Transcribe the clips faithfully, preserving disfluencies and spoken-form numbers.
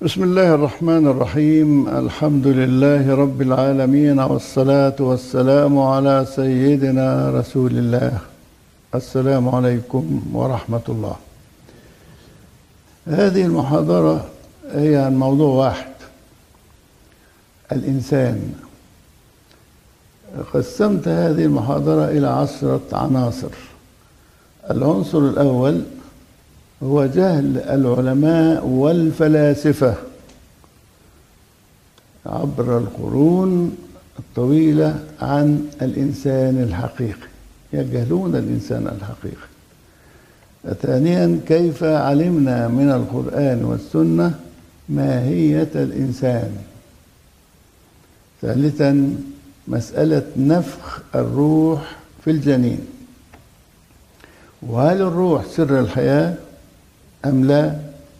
بسم الله الرحمن الرحيم. الحمد لله رب العالمين، والصلاة والسلام على سيدنا رسول الله. السلام عليكم ورحمة الله. هذه المحاضرة هي عن موضوع واحد: الإنسان. قسمت هذه المحاضرة إلى عشرة عناصر. العنصر الأول هو جهل العلماء والفلاسفة عبر القرون الطويلة عن الإنسان الحقيقي، يجهلون الإنسان الحقيقي. ثانيا، كيف علمنا من القرآن والسنة ماهية الإنسان. ثالثا، مسألة نفخ الروح في الجنين، وهل الروح سر الحياة أم لا؟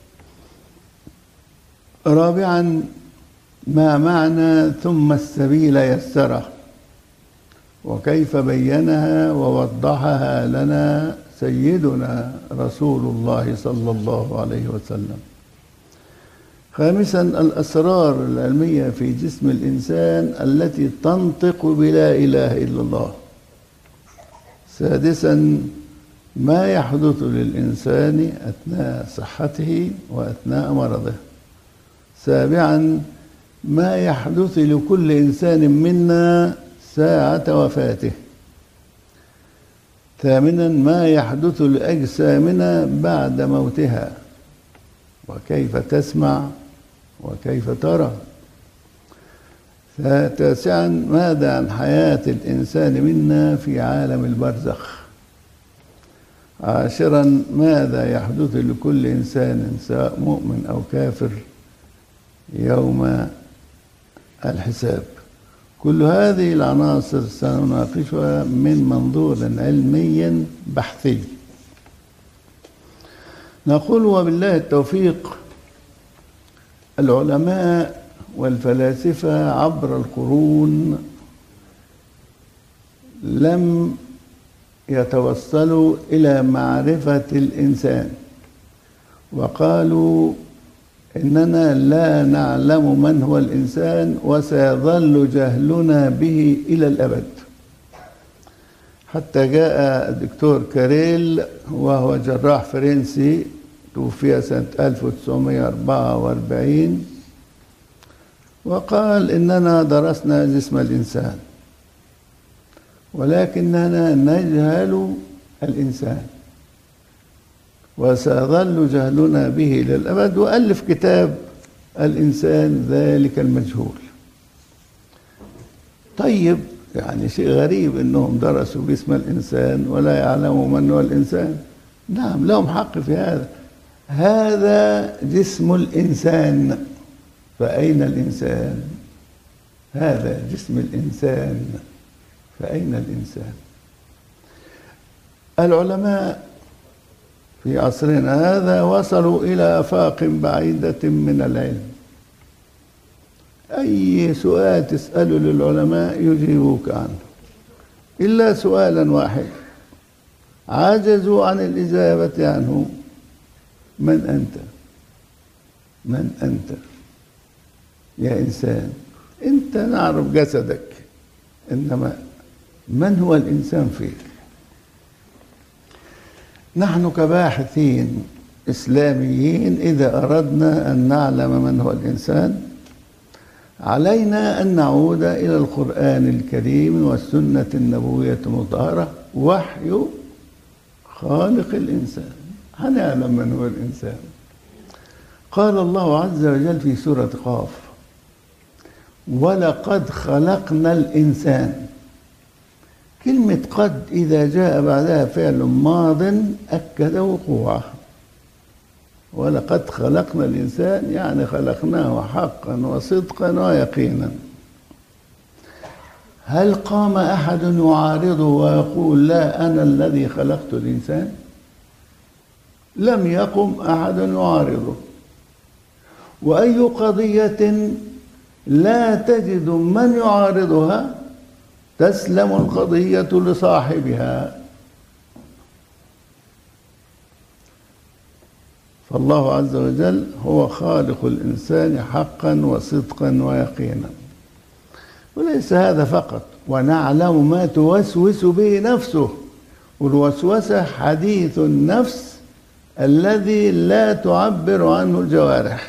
رابعا، ما معنى ثم السبيل يسره، وكيف بينها ووضحها لنا سيدنا رسول الله صلى الله عليه وسلم. خامسا، الأسرار العلمية في جسم الإنسان التي تنطق بلا إله إلا الله. سادسا، ما يحدث للإنسان أثناء صحته وأثناء مرضه. سابعا، ما يحدث لكل إنسان منا ساعة وفاته. ثامنا، ما يحدث لأجسامنا بعد موتها، وكيف تسمع وكيف ترى. تاسعا، ماذا عن حياة الإنسان منا في عالم البرزخ. عاشرا، ماذا يحدث لكل إنسان سواء مؤمن أو كافر يوم الحساب. كل هذه العناصر سنناقشها من منظور علمي بحثي. نقول وبالله التوفيق: العلماء والفلاسفة عبر القرون لم يتوصلوا إلى معرفة الإنسان، وقالوا إننا لا نعلم من هو الإنسان، وسيظل جهلنا به إلى الأبد. حتى جاء الدكتور كاريل وهو جراح فرنسي، توفي سنة ألف وتسعمائة وأربعة وأربعين، وقال إننا درسنا جسم الإنسان ولكننا نجهل الإنسان، وسيظل جهلنا به إلى الأبد. وألف كتاب الإنسان ذلك المجهول. طيب، يعني شيء غريب إنهم درسوا جسم الإنسان ولا يعلموا من هو الإنسان. نعم، لهم حق في هذا. هذا جسم الإنسان، فأين الإنسان؟ هذا جسم الإنسان، فأين الإنسان؟ العلماء في عصرنا هذا وصلوا إلى آفاق بعيدة من العلم. أي سؤال تسأله للعلماء يجيبوك عنه، إلا سؤالا واحد عجزوا عن الإجابة عنه: من أنت؟ من أنت يا إنسان؟ أنت نعرف جسدك، إنما من هو الإنسان فيك؟ نحن كباحثين إسلاميين إذا أردنا أن نعلم من هو الإنسان علينا أن نعود إلى القرآن الكريم والسنة النبوية المطهرة، وحي خالق الإنسان، هنعلم من هو الإنسان. قال الله عز وجل في سورة قاف: ولقد خلقنا الإنسان. كلمة قد إذا جاء بعدها فعل ماض أكد وقوعه. ولقد خلقنا الإنسان يعني خلقناه حقا وصدقا ويقينا. هل قام أحد يعارضه ويقول لا أنا الذي خلقت الإنسان؟ لم يقم أحد يعارضه. وأي قضية لا تجد من يعارضها تسلم القضية لصاحبها. الله عز وجل هو خالق الإنسان حقا وصدقا ويقينا. وليس هذا فقط، ونعلم ما توسوس به نفسه. والوسوسة حديث النفس الذي لا تعبر عنه الجوارح.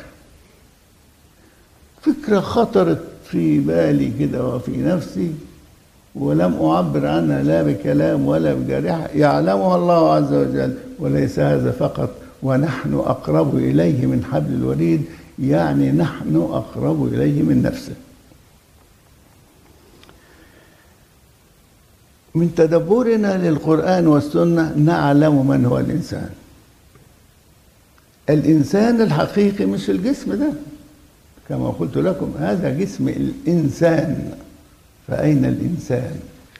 فكرة خطرت في بالي كده وفي نفسي ولم أعبر عنها لا بكلام ولا بجارحة، يعلمها الله عز وجل. وليس هذا فقط، ونحن أقرب إليه من حبل الوريد، يعني نحن أقرب إليه من نفسه. من تدبرنا للقرآن والسنة نعلم من هو الإنسان. الإنسان الحقيقي مش الجسم ده، كما قلت لكم هذا جسم الإنسان، فأين الإنسان؟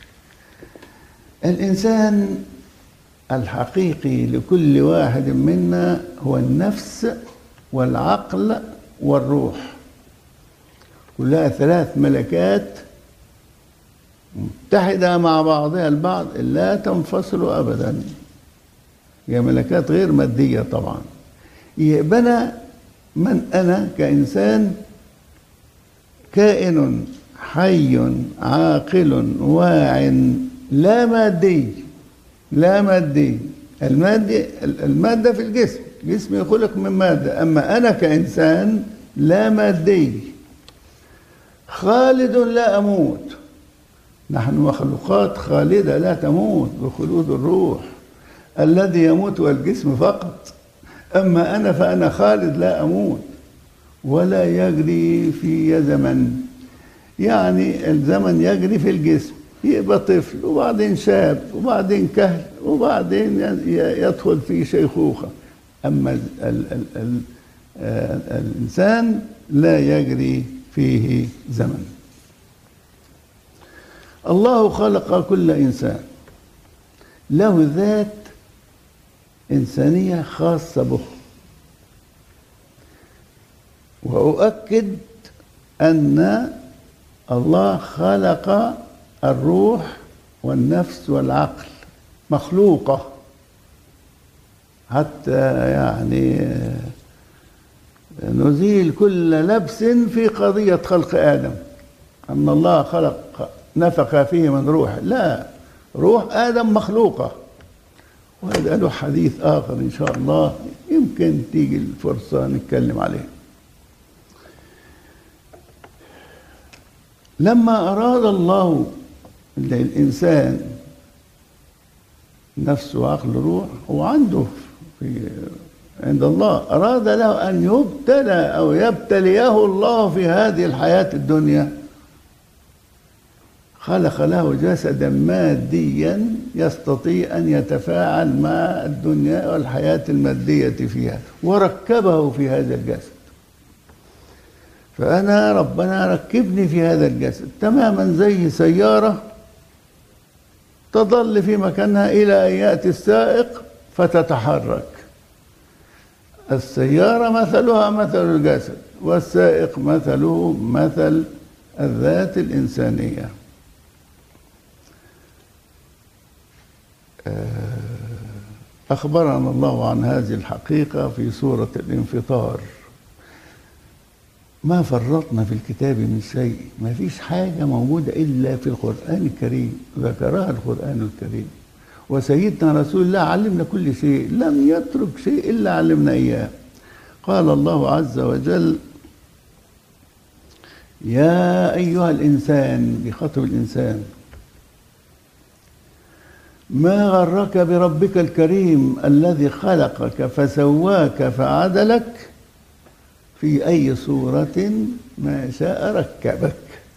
الإنسان الحقيقي لكل واحد منا هو النفس والعقل والروح، كلها ثلاث ملكات متحدة مع بعضها البعض لا تنفصل أبدا. هي ملكات غير مادية طبعا. يبقى أنا من أنا كإنسان كائن حي عاقل واع لا مادي. لا مادي. المادي المادة في الجسم، جسمي خلق من مادة. أما أنا كإنسان لا مادي خالد لا أموت. نحن مخلوقات خالدة لا تموت بخلود الروح. الذي يموت هو الجسم فقط. أما أنا فأنا خالد لا أموت ولا يجري في زمن. يعني الزمن يجري في الجسم، يبقى طفل وبعدين شاب وبعدين كهل وبعدين يدخل في شيخوخة. أما ال ال ال ال الإنسان لا يجري فيه زمن. الله خلق كل إنسان له ذات إنسانية خاصة به. وأؤكد أن الله خلق الروح والنفس والعقل مخلوقة، حتى يعني نزيل كل لبس في قضية خلق آدم، أن الله خلق نفخ فيه من روح. لا، روح آدم مخلوقة. وهذا له حديث آخر إن شاء الله يمكن تيجي الفرصة نتكلم عليه. لما أراد الله للإنسان نفس وعقل روح، هو عنده في عند الله أراد له أن يبتلى أو يبتليه الله في هذه الحياة الدنيا. خلق له جسدا ماديا يستطيع أن يتفاعل مع الدنيا والحياة المادية فيها، وركبه في هذا الجسد. فأنا ربنا ركبني في هذا الجسد تماما زي سيارة تظل في مكانها إلى أن يأتي السائق فتتحرك. السيارة مثلها مثل الجسد، والسائق مثله مثل الذات الإنسانية. أخبرنا الله عن هذه الحقيقة في سورة الانفطار. ما فرطنا في الكتاب من شيء، ما فيش حاجة موجودة إلا في القرآن الكريم، ذكرها القرآن الكريم. وسيدنا رسول الله علمنا كل شيء، لم يترك شيء إلا علمنا إياه. قال الله عز وجل: يا أيها الإنسان، بخاطب الإنسان، ما غرك بربك الكريم الذي خلقك فسواك فعدلك في أي صورة ما شاء ركبك.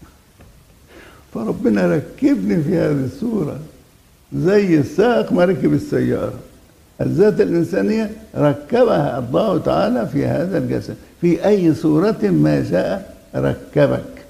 فربنا ركبني في هذه الصورة زي السائق ما ركب السيارة. الذات الإنسانية ركبها الله تعالى في هذا الجسد في أي صورة ما شاء ركبك.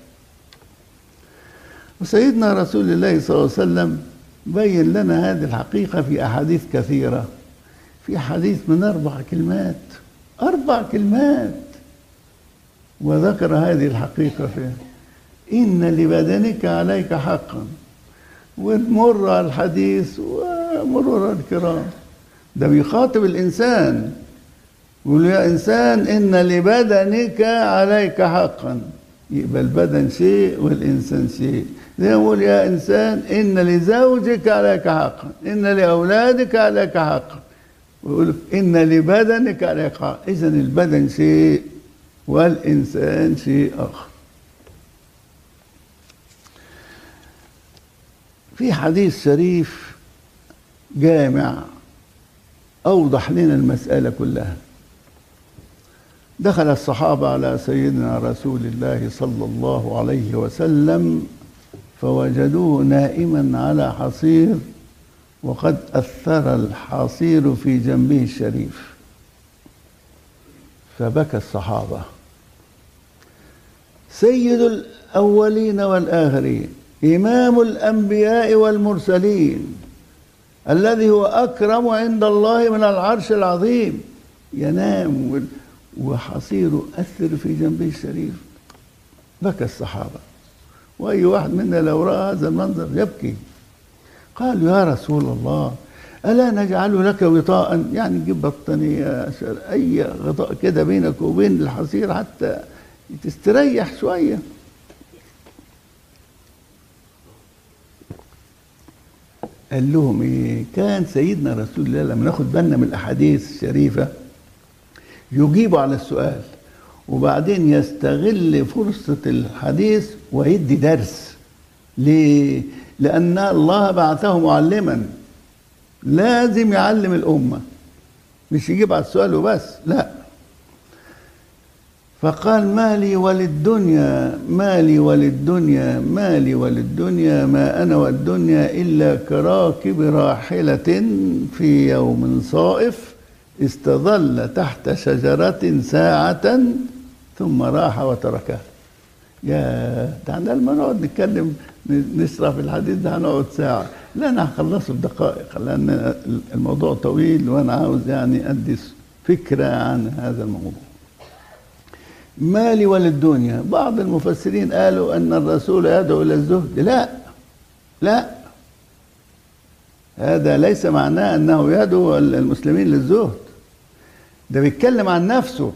وسيدنا رسول الله صلى الله عليه وسلم بين لنا هذه الحقيقة في أحاديث كثيرة. في حديث من أربع كلمات أربع كلمات وذكر هذه الحقيقة فيها: إن لبدنك عليك حقا. ونمر الحديث ومرور الكرام، ده بيخاطب الإنسان يقول يا إنسان إن لبدنك عليك حقا، يبقى البدن شيء والإنسان شيء. زي ما يقول يا إنسان إن لزوجك عليك حقا، إن لأولادك عليك حقا، ويقول إن لبدنك عليك حقا. إذن البدن شيء والإنسان شيء آخر. في حديث شريف جامع أوضح لنا المسألة كلها. دخل الصحابة على سيدنا رسول الله صلى الله عليه وسلم فوجدوه نائما على حصير، وقد أثر الحصير في جنبه الشريف، فبكى الصحابة. سيد الأولين والآخرين، إمام الأنبياء والمرسلين، الذي هو أكرم عند الله من العرش العظيم، ينام وحصيره أثر في جنبه الشريف. بكى الصحابة، وأي واحد منا لو رأى هذا المنظر يبكي. قالوا يا رسول الله ألا نجعل لك وطاء، يعني نجيب بطانية أي غطاء كده بينك وبين الحصير حتى تستريح شوية. قال لهم إيه؟ كان سيدنا رسول الله لما ناخد بالنا من الأحاديث الشريفة يجيب على السؤال، وبعدين يستغل فرصة الحديث ويدي درس. ليه؟ لأن الله بعثه معلما، لازم يعلم الأمة، مش يجيب على السؤال وبس، لا. فقال مالي وللدنيا مالي وللدنيا مالي وللدنيا ما أنا والدنيا إلا كراكب راحلة في يوم صائف استظل تحت شجرة ساعة ثم راح وتركها. يا تعالى لما نقعد نتكلم نشرح في الحديث ده هنقعد ساعة، لا أنا هخلصه بدقائق لأن الموضوع طويل وأنا عاوز يعني أدي فكرة عن هذا الموضوع. مالي وللدنيا، بعض المفسرين قالوا أن الرسول يدعو إلى الزهد. لا لا، هذا ليس معناه أنه يدعو المسلمين للزهد، ده بيتكلم عن نفسه.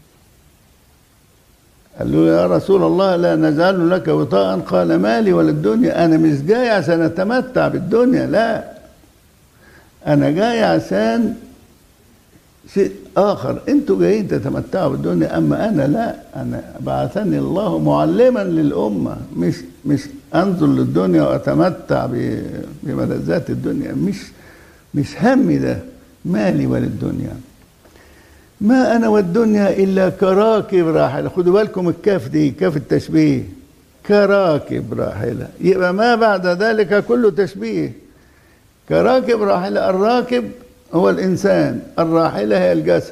قال له يا رسول الله لا نجعل لك وطاء، قال مالي وللدنيا، أنا مش جاي عشان أتمتع بالدنيا، لا، أنا جاي عشان شيء آخر. أنتوا جايين تتمتعوا بالدنيا، أما أنا لا، أنا بعثني الله معلما للأمة، مش مش أنظر للدنيا وأتمتع بملذات الدنيا، مش مش همي ده. مالي وللدنيا ما أنا والدنيا إلا كراكب راحلة. خدوا بالكم الكاف دي كاف التشبيه، كراكب راحلة، يبقى ما بعد ذلك كله تشبيه. كراكب راحلة، الراكب هو الإنسان، الراحلة هي الجسد،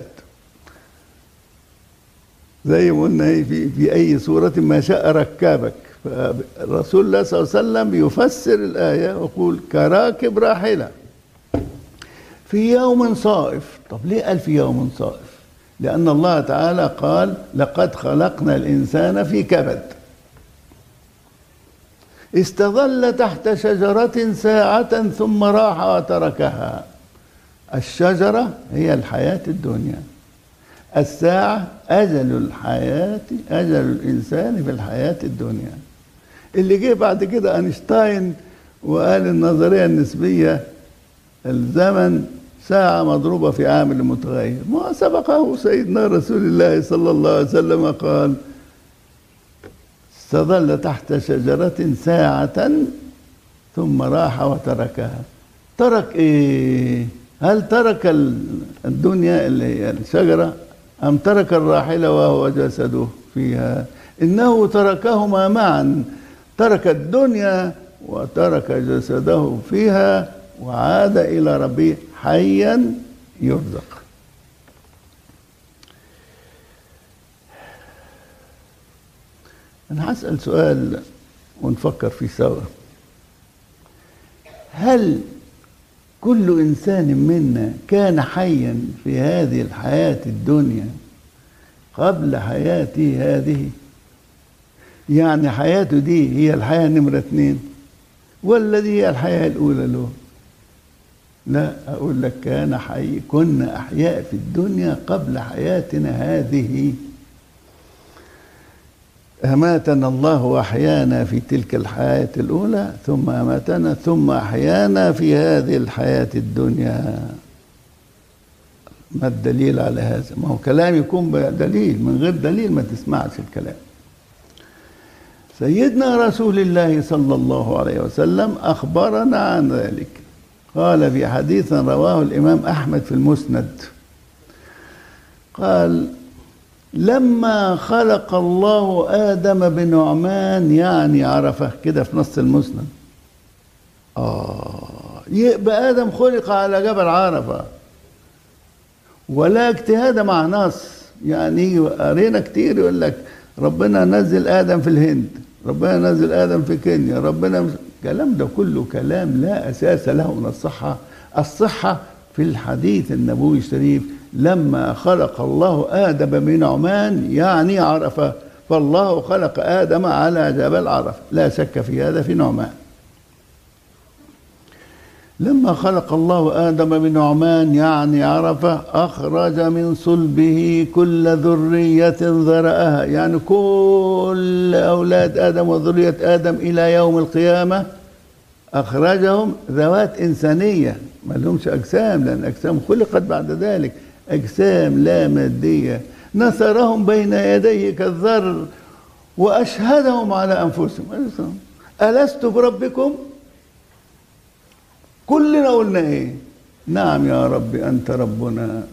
زي ما قلنا في, في أي صورة ما شاء ركابك. فالرسول الله صلى الله عليه وسلم يفسر الآية ويقول كراكب راحلة في يوم صائف. طب ليه قال في يوم صائف؟ لأن الله تعالى قال لقد خلقنا الإنسان في كبد. استظل تحت شجرة ساعة ثم راح وتركها. الشجرة هي الحياة الدنيا، الساعة أجل الحياة، أجل الإنسان في الحياة الدنيا. اللي جه بعد كده أينشتاين وقال النظرية النسبية، الزمن ساعة مضروبة في عامل متغير. ما سبقه سيدنا رسول الله صلى الله عليه وسلم قال استظل تحت شجرة ساعة ثم راح وتركها. ترك إيه؟ هل ترك الدنيا اللي هي الشجرة أم ترك الراحلة وهو جسده فيها؟ إنه تركهما معا، ترك الدنيا وترك جسده فيها وعاد إلى ربه حيا يرزق. أنا هسأل سؤال ونفكر فيه سوا. هل كل إنسان منا كان حيا في هذه الحياة الدنيا قبل حياته هذه؟ يعني حياته دي هي الحياة نمرة اثنين ولا دي هي الحياة الأولى له؟ لا، أقول لك كان حي كنا أحياء في الدنيا قبل حياتنا هذه، أماتنا الله وأحيانا في تلك الحياة الأولى ثم أماتنا ثم أحيانا في هذه الحياة الدنيا. ما الدليل على هذا؟ ما هو كلام يكون بدليل، من غير دليل ما تسمعش الكلام. سيدنا رسول الله صلى الله عليه وسلم أخبرنا عن ذلك، قال في حديث رواه الإمام أحمد في المسند، قال: لما خلق الله آدم بنعمان، يعني عرفة، كده في نص المسند. آه يبقى آدم خلق على جبل عرفة، ولا اجتهاد مع نص. يعني قرينا كتير يقول لك ربنا نزل آدم في الهند، ربنا نزل آدم في كينيا، ربنا الكلام ده كله كلام لا أساس له من الصحة. الصحة في الحديث النبوي الشريف: لما خلق الله آدم بنعمان، يعني عرفة، فالله خلق آدم على جبل عرفة، لا شك في هذا في نعمان. لما خلق الله آدم بنعمان يعني عرفة، أخرج من صلبه كل ذرية ذرأها، يعني كل أولاد آدم وذرية آدم إلى يوم القيامة أخرجهم ذوات إنسانية، ما لهمش أجسام، لأن أجسام خلقت بعد ذلك، أجسام لا مادية. نثرهم بين يديه كالذر وأشهدهم على أنفسهم: ألست بربكم؟ كلنا قلنا إيه؟ نعم يا رب أنت ربنا.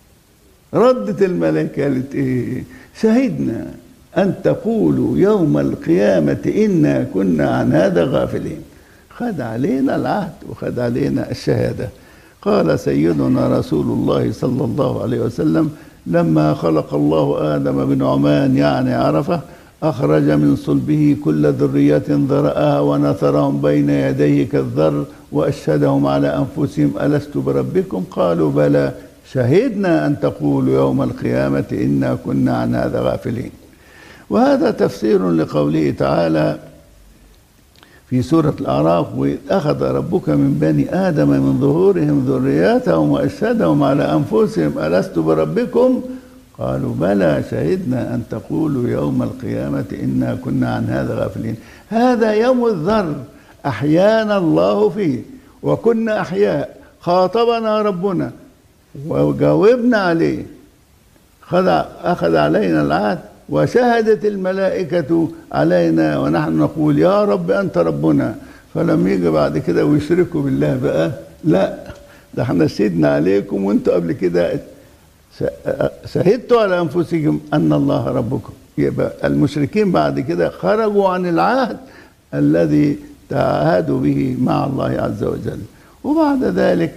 ردت الملائكة قالت إيه؟ شهدنا أن تقولوا يوم القيامة إنا كنا عن هذا غافلين. خد علينا العهد وخد علينا الشهادة. قال سيدنا رسول الله صلى الله عليه وسلم: لما خلق الله آدم بنعمان يعني عرفة، أخرج من صلبه كل ذرية ذرأها ونثرهم بين يديه كالذر وأشهدهم على أنفسهم: ألست بربكم؟ قالوا بلى، شهدنا أن تقولوا يوم القيامة إنا كنا عن هذا غافلين. وهذا تفسير لقوله تعالى في سورة الأعراف: وإذ أخذ ربك من بني آدم من ظهورهم ذرياتهم وأشهدهم على أنفسهم: ألست بربكم؟ قالوا بلى، شهدنا أن تقولوا يوم القيامة إنا كنا عن هذا غافلين. هذا يوم الذر أحيانا الله فيه، وكنا أحياء، خاطبنا ربنا وجاوبنا عليه، أخذ علينا العهد وشهدت الملائكة علينا ونحن نقول يا رب أنت ربنا. فلم يجي بعد كده ويشركوا بالله بقى، لا، ده احنا شهدنا عليكم وانتوا قبل كده شهدتوا على أنفسكم أن الله ربكم. يبقى المشركين بعد كده خرجوا عن العهد الذي تعاهدوا به مع الله عز وجل. وبعد ذلك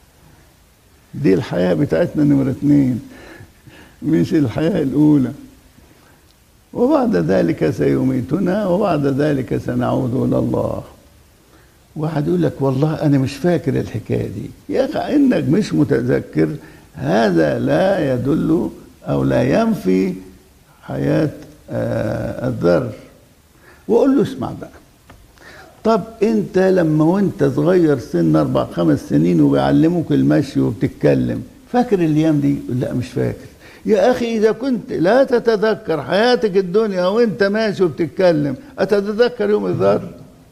دي الحياة بتاعتنا نمرة اثنين، مش الحياة الأولى. وبعد ذلك سيميتنا وبعد ذلك سنعود إلى الله. واحد يقول لك والله أنا مش فاكر الحكاية دي. يا أخي إنك مش متذكر هذا لا يدل أو لا ينفي حياة آه الذر. وقول له اسمع بقى، طب أنت لما وأنت صغير سن أربع خمس سنين وبيعلموك المشي وبتتكلم، فاكر الأيام دي؟ لا مش فاكر. يا أخي إذا كنت لا تتذكر حياتك الدنيا وأنت ماشي وبتتكلم، أتتذكر يوم الذر؟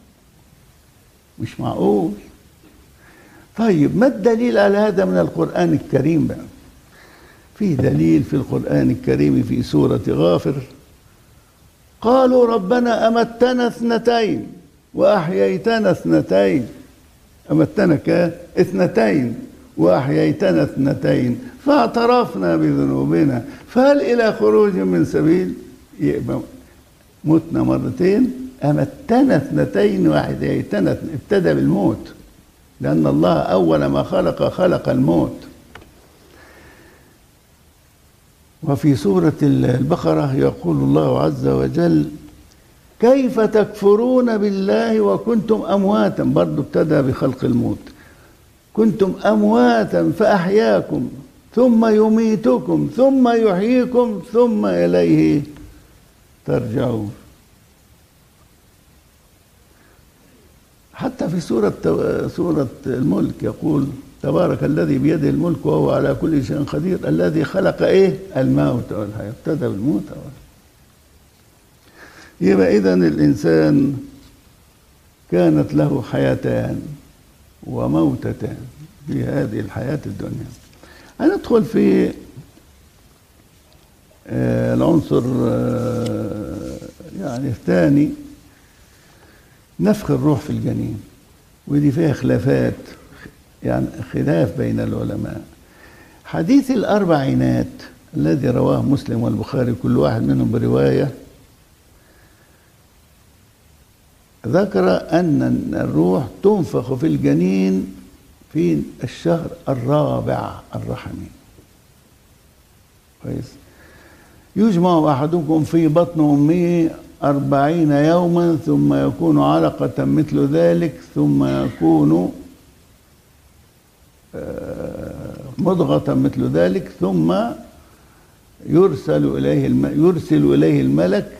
مش معقول. طيب ما الدليل على هذا من القرآن الكريم بقى؟ في دليل في القرآن الكريم في سورة غافر: قالوا ربنا أمتنا اثنتين وأحييتنا اثنتين. أمتنا اثنتين وأحييتنا اثنتين فاعترفنا بذنوبنا فهل إلى خروج من سبيل؟ يبقى متنا مرتين، أمتنا اثنتين وأحييتنا، ابتدى بالموت، لأن الله أول ما خلق خلق الموت. وفي سورة البقرة يقول الله عز وجل: كيف تكفرون بالله وكنتم أمواتا، برضو ابتدى بخلق الموت، كنتم أمواتا فأحياكم ثم يميتكم ثم يحييكم ثم إليه ترجعون. حتى في سورة سورة الملك يقول تبارك الذي بيده الملك وهو على كل شيء قدير الذي خلق ايه الموت والحياة ابتدى بالموت. يبقى إذن الإنسان كانت له حياتان وموتتان في هذه الحياة الدنيا. هندخل في العنصر يعني الثاني، نفخ الروح في الجنين، ودي فيها خلافات، يعني خلاف بين العلماء. حديث الأربعينات الذي رواه مسلم والبخاري كل واحد منهم برواية، ذكر أن الروح تنفخ في الجنين في الشهر الرابع الرحمي. كويس. يجمع أحدكم في بطن أمه أربعين يوما ثم يكون علقة مثل ذلك ثم يكون مضغة مثل ذلك ثم يرسل إليه يرسل إليه الملك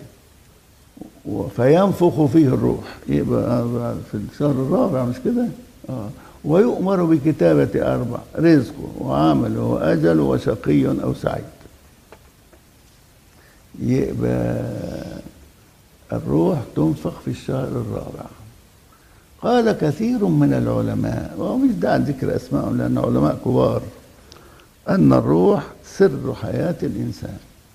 فينفخ فيه الروح. يبقى في الشهر الرابع مش كده؟ آه. ويؤمر بكتابة أربع: رزقه وعمله وأجله وشقي أو سعيد. يبقى الروح تنفخ في الشهر الرابع. قال كثير من العلماء، ومش داعي ذكر أسمائهم لأن علماء كبار، أن الروح سر حياة الإنسان.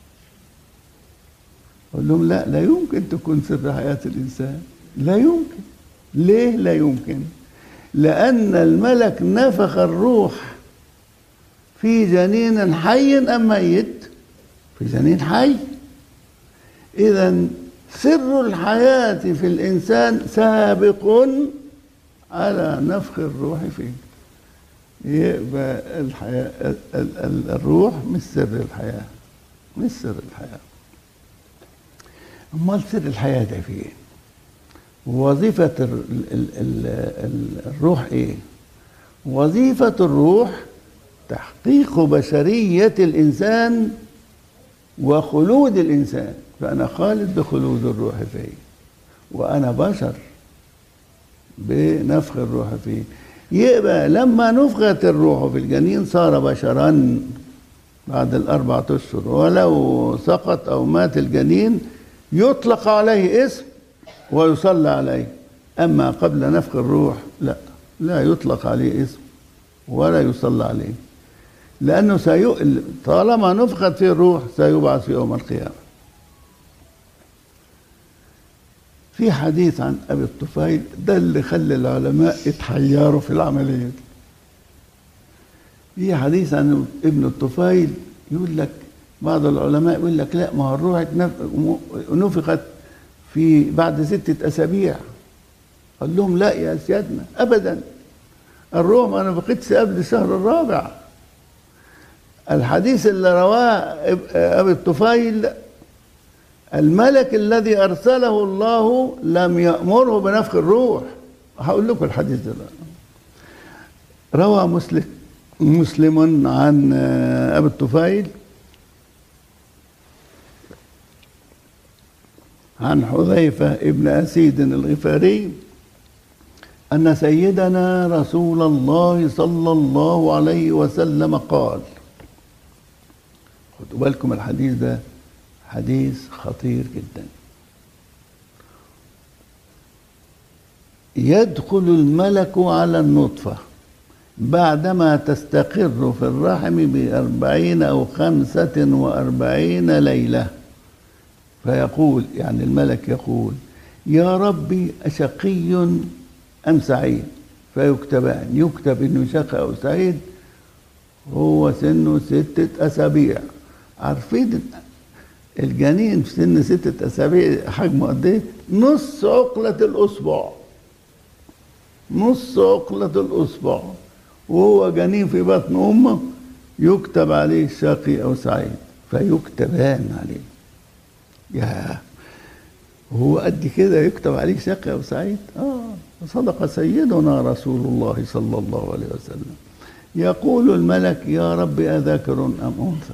قال لهم لا، لا يمكن تكون سر حياة الإنسان، لا يمكن. ليه لا يمكن؟ لأن الملك نفخ الروح في جنين حي أم ميت؟ في جنين حي. إذن سر الحياة في الإنسان سابق على نفخ الروح فيه. يبقى الحياة الروح مش سر الحياة، مش سر الحياة. أمال سر الحياة ده فين؟ وظيفة ال ال ال الروح إيه؟ وظيفة الروح تحقيق بشرية الإنسان وخلود الإنسان. فأنا خالد بخلود الروح فيه، وأنا بشر بنفخ الروح فيه. يبقى لما نفخت الروح في الجنين صار بشرا بعد الأربعة أشهر، ولو سقط أو مات الجنين يطلق عليه اسم ويصلى عليه. أما قبل نفخ الروح لا، لا يطلق عليه اسم ولا يصلى عليه، لأنه سيو... طالما نفخت فيه الروح سيبعث في يوم القيامة. في حديث عن أبي الطفيل ده اللي خلى العلماء يتحيروا في العملية دي. في حديث عن ابن الطفيل يقول لك، بعض العلماء يقول لك لا، ما هو الروح نفخت في بعد ستة أسابيع. قال لهم لا يا سيادنا أبدا، الروح ما نفختش قبل الشهر الرابع. الحديث اللي رواه أبي الطفيل، الملك الذي أرسله الله لم يأمره بنفخ الروح. هقول لكم الحديث ده. روى مسلم مسلم عن أبي الطفيل عن حذيفة ابن أسيد الغفاري أن سيدنا رسول الله صلى الله عليه وسلم قال، خدوا بالكم الحديث ده حديث خطير جدا: يدخل الملك على النطفة بعدما تستقر في الرحم بأربعين أو خمسة وأربعين ليلة، فيقول، يعني الملك يقول: يا ربي أشقي أم سعيد؟ فيكتبان، يكتب إنه شقي أو سعيد. هو سنه ستة أسابيع. عارفين الجنين في سن ستة أسابيع حجمه قد إيه؟ نص عقلة الأصبع، نص عقلة الأصبع، وهو جنين في بطن أمه يكتب عليه شقي أو سعيد، فيكتبان عليه. يا هو قد كده يكتب عليه شقي أو سعيد؟ آه صدق سيدنا رسول الله صلى الله عليه وسلم. يقول الملك: يا رب أذكر أم أنثى؟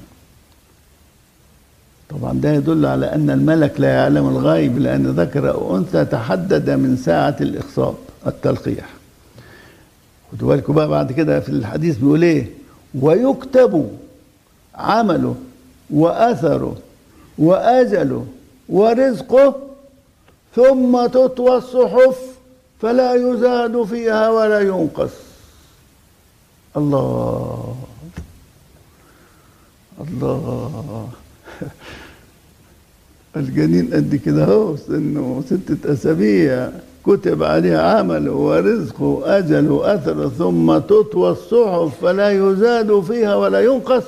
طبعا ده يدل على أن الملك لا يعلم الغيب، لأن ذكر أو أنثى تحدد من ساعة الإخصاب التلقيح. خدوا بالكم بقى بعد كده في الحديث بيقول ايه؟ ويكتب عمله وأثره وأجله ورزقه ثم تطوى الصحف فلا يزاد فيها ولا ينقص. الله الله الجنين قد كده اهو، سنه ستة أسابيع، كتب عليه عمله ورزقه وأجله وأثره ثم تطوى الصحف فلا يزاد فيها ولا ينقص.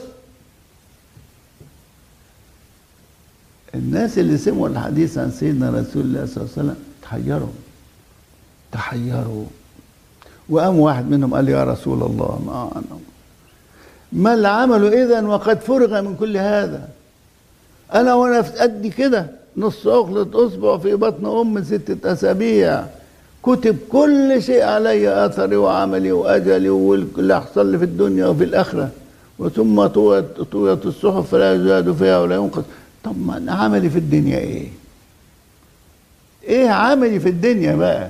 الناس اللي سمعوا الحديث عن سيدنا رسول الله صلى الله عليه وسلم تحيروا تحيروا وقام واحد منهم قال يا رسول الله ما أنا ما العمل إذن وقد فرغ من كل هذا؟ أنا وأنا في قد كده نص عقلة أصبع في بطن أم ستة أسابيع كتب كل شيء علي، أثري وعملي وأجلي واللي حصل لي في الدنيا وفي الآخرة، وثم طويت الصحف فلا يزاد فيها ولا ينقص. طب ما أنا عملي في الدنيا إيه؟ إيه عملي في الدنيا بقى؟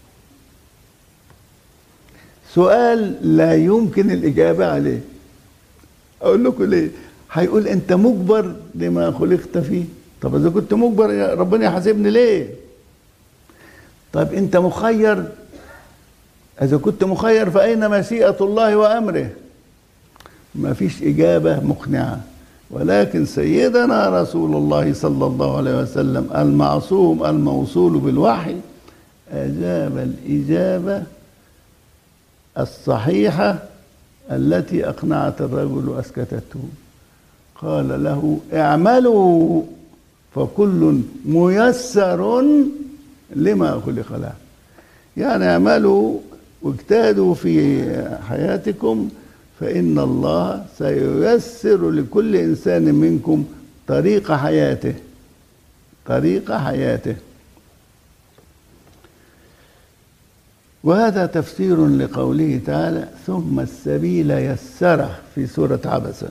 سؤال لا يمكن الإجابة عليه. أقول لكم ليه؟ هيقول أنت مجبر لما خلقت فيه. طب إذا كنت مجبر يا ربنا يحاسبني ليه؟ طب أنت مخير؟ إذا كنت مخير فأين مشيئة الله وأمره؟ ما فيش إجابة مقنعة. ولكن سيدنا رسول الله صلى الله عليه وسلم المعصوم الموصول بالوحي أجاب الإجابة الصحيحة التي أقنعت الرجل وأسكتته. قال له اعملوا فكل ميسر لما خلق له. يعني اعملوا واجتهدوا في حياتكم فإن الله سييسر لكل إنسان منكم طريق حياته طريق حياته. وهذا تفسير لقوله تعالى ثم السبيل يسره في سورة عبسة.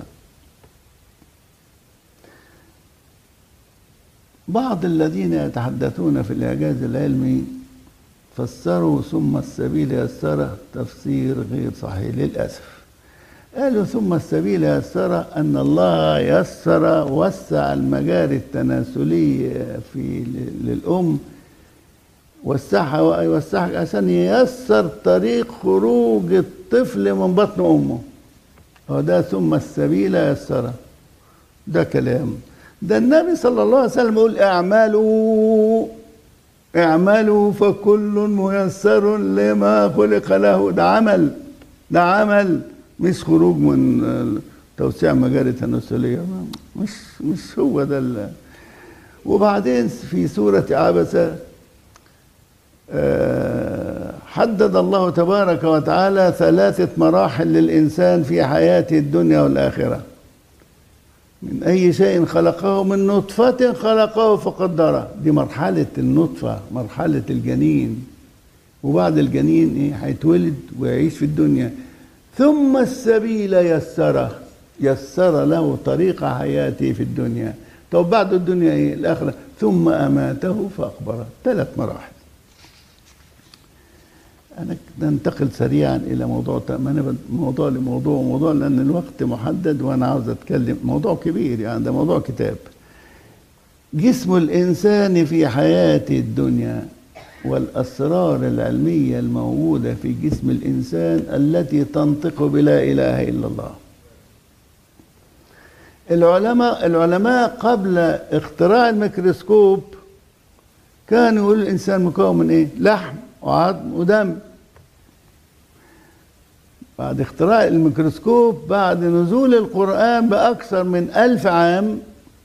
بعض الذين يتحدثون في الإعجاز العلمي فسروا ثم السبيل يسره تفسير غير صحيح للأسف. قالوا ثم السبيل يسره أن الله يسر وسع المجاري التناسلية في للأم، وسعها ويوسعها عشان ييسر طريق خروج الطفل من بطن أمه. وده ثم السبيل يسره. ده كلام ده النبي صلى الله عليه وسلم يقول اعملوا اعملوا فكل ميسر لما خلق له. ده عمل ده عمل مش خروج من توسيع مجاري تناسلية. مش مش هو ده. وبعدين في سورة عبسة حدد الله تبارك وتعالى ثلاثة مراحل للإنسان في حياته الدنيا والآخرة. من أي شيء خلقه من نطفة خلقه فقدره. دي مرحلة النطفة، مرحلة الجنين. وبعد الجنين إيه؟ هيتولد ويعيش في الدنيا. ثم السبيل يسره، يسر له طريق حياته في الدنيا. طب بعد الدنيا إيه؟ الآخرة. ثم أماته فأقبره. ثلاث مراحل. أنا ننتقل سريعا إلى موضوع موضوع لموضوع موضوع لأن الوقت محدد وأنا عاوز أتكلم. موضوع كبير يعني، ده موضوع كتاب. جسم الإنسان في حياة الدنيا والأسرار العلمية الموجودة في جسم الإنسان التي تنطق بلا إله إلا الله. العلماء العلماء قبل اختراع الميكروسكوب كانوا يقولوا الإنسان مكون من إيه؟ لحم وعظم ودم. بعد اختراع الميكروسكوب بعد نزول القرآن بأكثر من ألف عام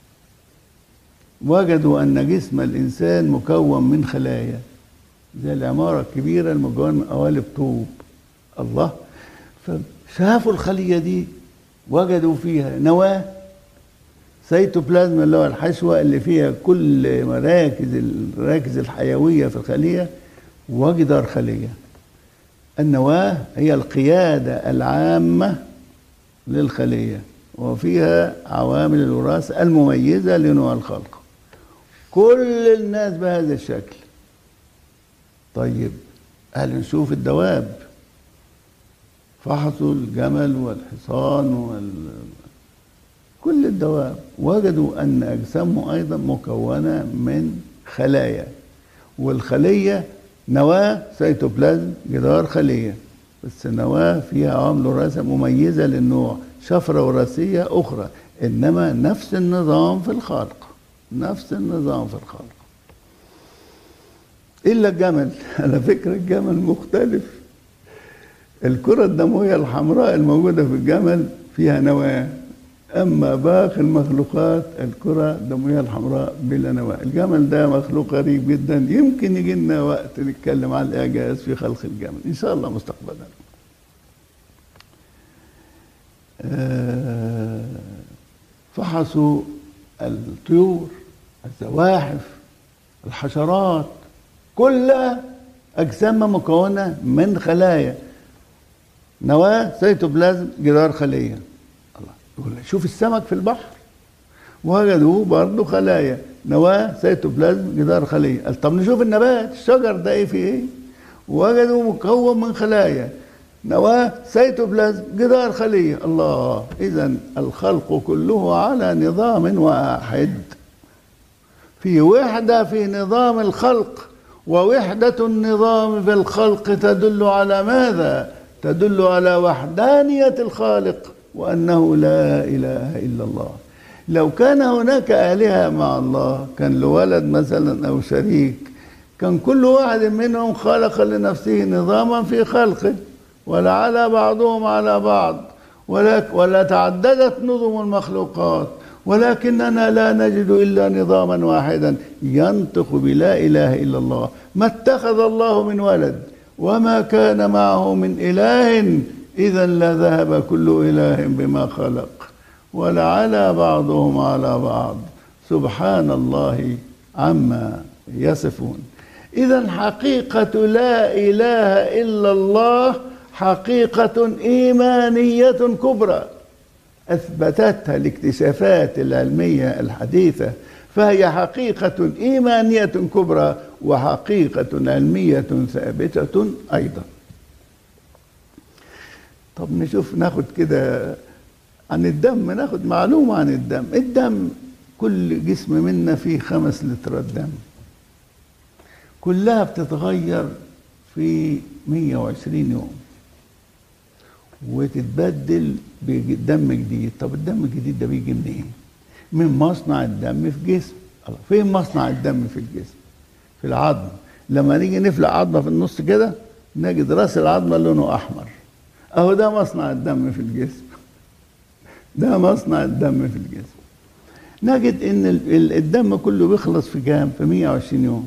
وجدوا أن جسم الإنسان مكون من خلايا زي العمارة الكبيرة المكونة من قوالب طوب. الله، فشافوا الخلية دي وجدوا فيها نواة سيتوبلازم اللي هو الحشوة اللي فيها كل مراكز المراكز الحيوية في الخلية وجدار خلية. النواة هي القيادة العامة للخلية وفيها عوامل الوراثة المميزة لنوع الخلق. كل الناس بهذا الشكل. طيب قال نشوف الدواب. فحصوا الجمل والحصان وال كل الدواب، وجدوا أن أجسامه أيضا مكونة من خلايا، والخلية نواة سيتوبلازم جدار خلية، بس نواة فيها عوامل وراثة مميزة للنوع، شفرة وراثية أخرى، إنما نفس النظام في الخلق، نفس النظام في الخلق إلا الجمل. على فكرة الجمل مختلف، الكرة الدموية الحمراء الموجودة في الجمل فيها نواة، أما باقي المخلوقات الكرة الدموية الحمراء بلا نواة. الجمل ده مخلوق غريب جدا، يمكن يجي لنا وقت نتكلم عن الإعجاز في خلق الجمل إن شاء الله مستقبلا. فحصوا الطيور، الزواحف، الحشرات، كلها أجسامها مكونة من خلايا، نواة سيتوبلازم جدار خلية. الله، شوف السمك في البحر وجدوا برضه خلايا، نواة سيتوبلازم جدار خلية. طب نشوف النبات، الشجر ده ايه في ايه؟ وجدوا مكون من خلايا، نواة سيتوبلازم جدار خلية. الله، إذا الخلق كله على نظام واحد، في وحدة في نظام الخلق، ووحدة النظام في الخلق تدل على ماذا؟ تدل على وحدانية الخالق، وأنه لا إله إلا الله. لو كان هناك آلهة مع الله، كان له ولد مثلا أو شريك، كان كل واحد منهم خلق لنفسه نظاما في خلقه، ولعلى بعضهم على بعض، ولا, ولا تعددت نظم المخلوقات، ولكننا لا نجد إلا نظاما واحدا ينطق بلا إله إلا الله. ما اتخذ الله من ولد، وما كان معه من إله، إذا لذهب كل إله بما خلق، ولعلى بعضهم على بعض، سبحان الله عما يصفون. إذا حقيقة لا إله إلا الله حقيقة إيمانية كبرى أثبتتها الاكتشافات العلمية الحديثة، فهي حقيقة إيمانية كبرى وحقيقة علمية ثابتة أيضا. طب نشوف، ناخد كده عن الدم، ناخد معلومة عن الدم. الدم كل جسم منا فيه خمس لترات دم، كلها بتتغير في مية وعشرين يوم وتتبدل بدم جديد. طب الدم الجديد ده بيجي منين؟ من مصنع الدم في جسم. فين مصنع الدم في الجسم؟ في العظم. لما نيجي نفلق عظمة في النص كده نجد راس العظمة لونه أحمر، أهو ده مصنع الدم في الجسم، ده مصنع الدم في الجسم. نجد إن الدم كله بيخلص في كام؟ في مية وعشرين يوم.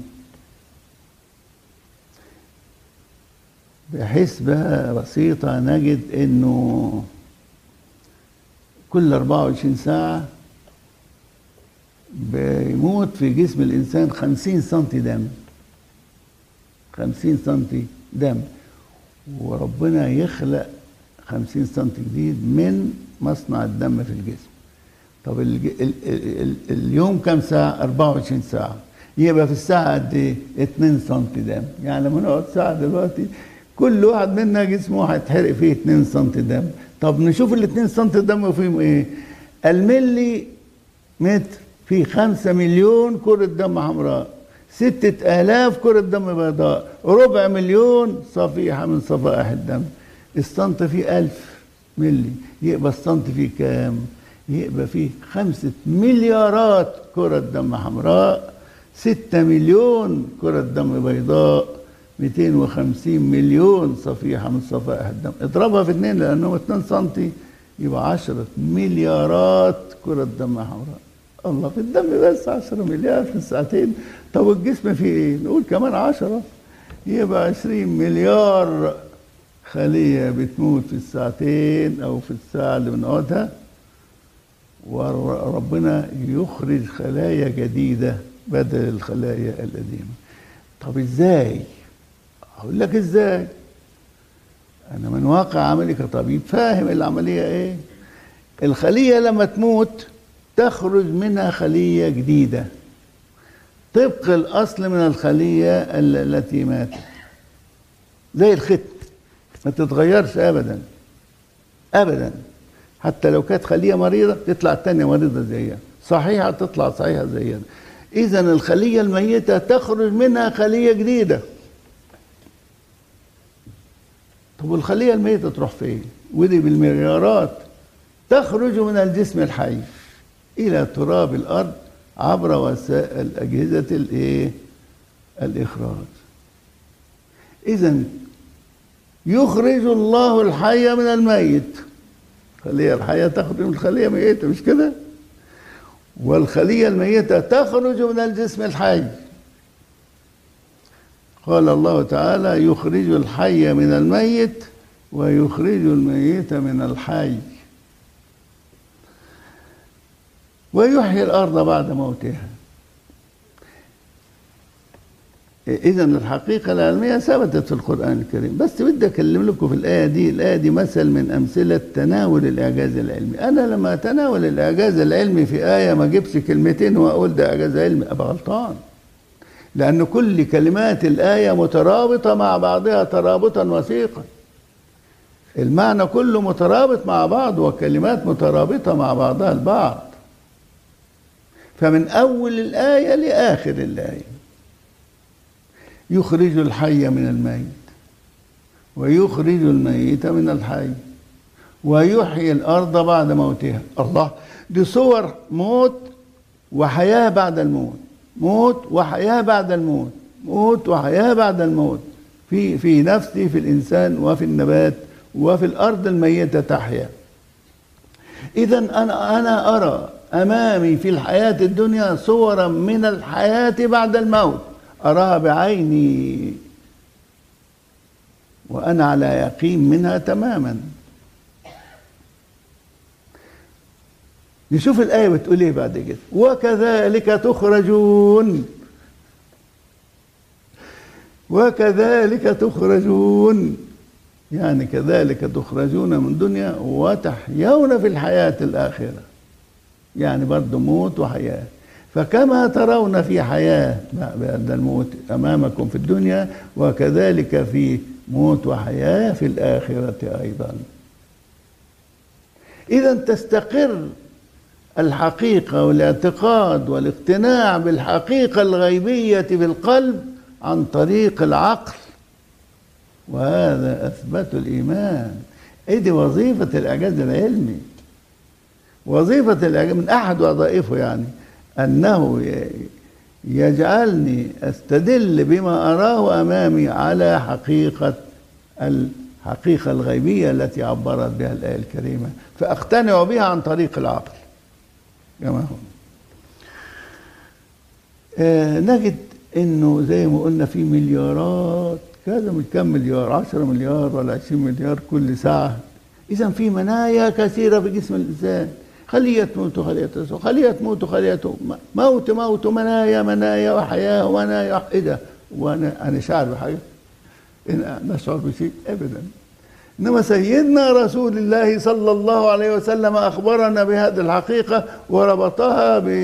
بحسبة بسيطة نجد إنه كل أربعة وعشرين ساعة بيموت في جسم الإنسان خمسين سنتي دم، خمسين سنتي دم، وربنا يخلق خمسين سنتي جديد من مصنع الدم في الجسم. طب ال ال ال اليوم كم ساعة؟ أربعة وعشرين ساعة، يبقى في الساعة قد إيه؟ اتنين سنتي دم. يعني لما نقعد ساعة دلوقتي كل واحد منا جسمه هيتحرق فيه اتنين سنتي دم. طب نشوف ال اتنين سنتي دم فيهم ايه؟ الملي متر فيه خمسة مليون كرة دم حمراء، ستة آلاف كرة دم بيضاء، ربع مليون صفيحة من صفائح الدم. السنت فيه ألف ملي، يبقى السنت فيه كام؟ يبقى فيه خمسة مليارات كرة دم حمراء، ستة مليون كرة دم بيضاء، مئتين وخمسين مليون صفيحة من صفائح الدم. اضربها في اتنين لأنهم اتنين سنتي، يبقى عشرة مليارات كرة دم حمراء. الله، في الدم بس عشرة مليار في الساعتين. طب الجسم فيه ايه؟ نقول كمان عشرة، يبقى عشرين مليار خلية بتموت في الساعتين أو في الساعة اللي بنقعدها، وربنا يخرج خلايا جديدة بدل الخلايا القديمة. طب ازاي؟ هقول لك ازاي. انا من واقع عملي كطبيب فاهم العملية ايه. الخلية لما تموت تخرج منها خلية جديدة طبق الاصل من الخلية التي ماتت، زي الختم ما تتغيرش ابدا. أبدا. حتى لو كانت خلية مريضة تطلع التانية مريضة زيها، صحيحة تطلع صحيحة زيها. إذا الخلية الميتة تخرج منها خلية جديدة. طب والخلية الميتة تروح فين؟ ودي بالمليارات تخرج من الجسم الحي إلى تراب الأرض عبر وسائل أجهزة الإيه؟ الإخراج. إذا يخرج الله الحي من الميت. الخلية الحية تخرج من الخلية الميتة، مش كده؟ والخلية الميتة تخرج من الجسم الحي. قال الله تعالى: يخرج الحي من الميت ويخرج الميت من الحي ويحيي الأرض بعد موتها. إذا الحقيقة العلمية ثبتت في القرآن الكريم. بس بدي أكلم لكم في الآية دي، الآية دي مثل من أمثلة تناول الإعجاز العلمي. أنا لما أتناول الإعجاز العلمي في آية ما أجيبش كلمتين وأقول ده إعجاز علمي، أبقى غلطان، لأن كل كلمات الآية مترابطة مع بعضها ترابطا وثيقا. المعنى كله مترابط مع بعض، وكلمات مترابطة مع بعضها البعض. فمن أول الآية لآخر الآية يخرج الحي من الميت ويخرج الميت من الحي ويحيي الأرض بعد موتها. الله، دي صور موت وحياة بعد الموت، موت وحياة بعد الموت، موت وحياة بعد الموت، في في نفسي، في الإنسان وفي النبات وفي الأرض الميتة تحيا. إذا أنا أنا أرى أمامي في الحياة الدنيا صورا من الحياة بعد الموت، أراها بعيني وأنا على يقين منها تماما. نشوف الآية بتقول إيه بعد كده: وكذلك تخرجون، وكذلك تخرجون، يعني كذلك تخرجون من دنيا وتحيون في الحياة الآخرة، يعني برضه موت وحياة. فكما ترون في حياة بعد الموت أمامكم في الدنيا، وكذلك في موت وحياة في الآخرة أيضا. إذا تستقر الحقيقة والاعتقاد والاقتناع بالحقيقة الغيبية في القلب عن طريق العقل، وهذا أثبت الإيمان. إيه دي وظيفة الإعجاز العلمي. وظيفة الإعجاز من أحد وظائفه يعني أنه يجعلني أستدل بما أراه أمامي على حقيقة الحقيقة الغيبية التي عبرت بها الآية الكريمة، فأقتنع بها عن طريق العقل كما هو. آه نجد إنه زي ما قلنا في مليارات، كذا من كم مليار، عشرة مليار ولا عشرين مليار كل ساعة. إذا في منايا كثيرة في جسم الإنسان، خلية تموت وخلية تسوء، خلية تموت وخلية موت، موت منايا منايا وحياة ومنايا. إيه ده؟ وأنا أنا شاعر بحاجة؟ إن نشعر بشيء أبدا. إنما سيدنا رسول الله صلى الله عليه وسلم أخبرنا بهذه الحقيقة وربطها ب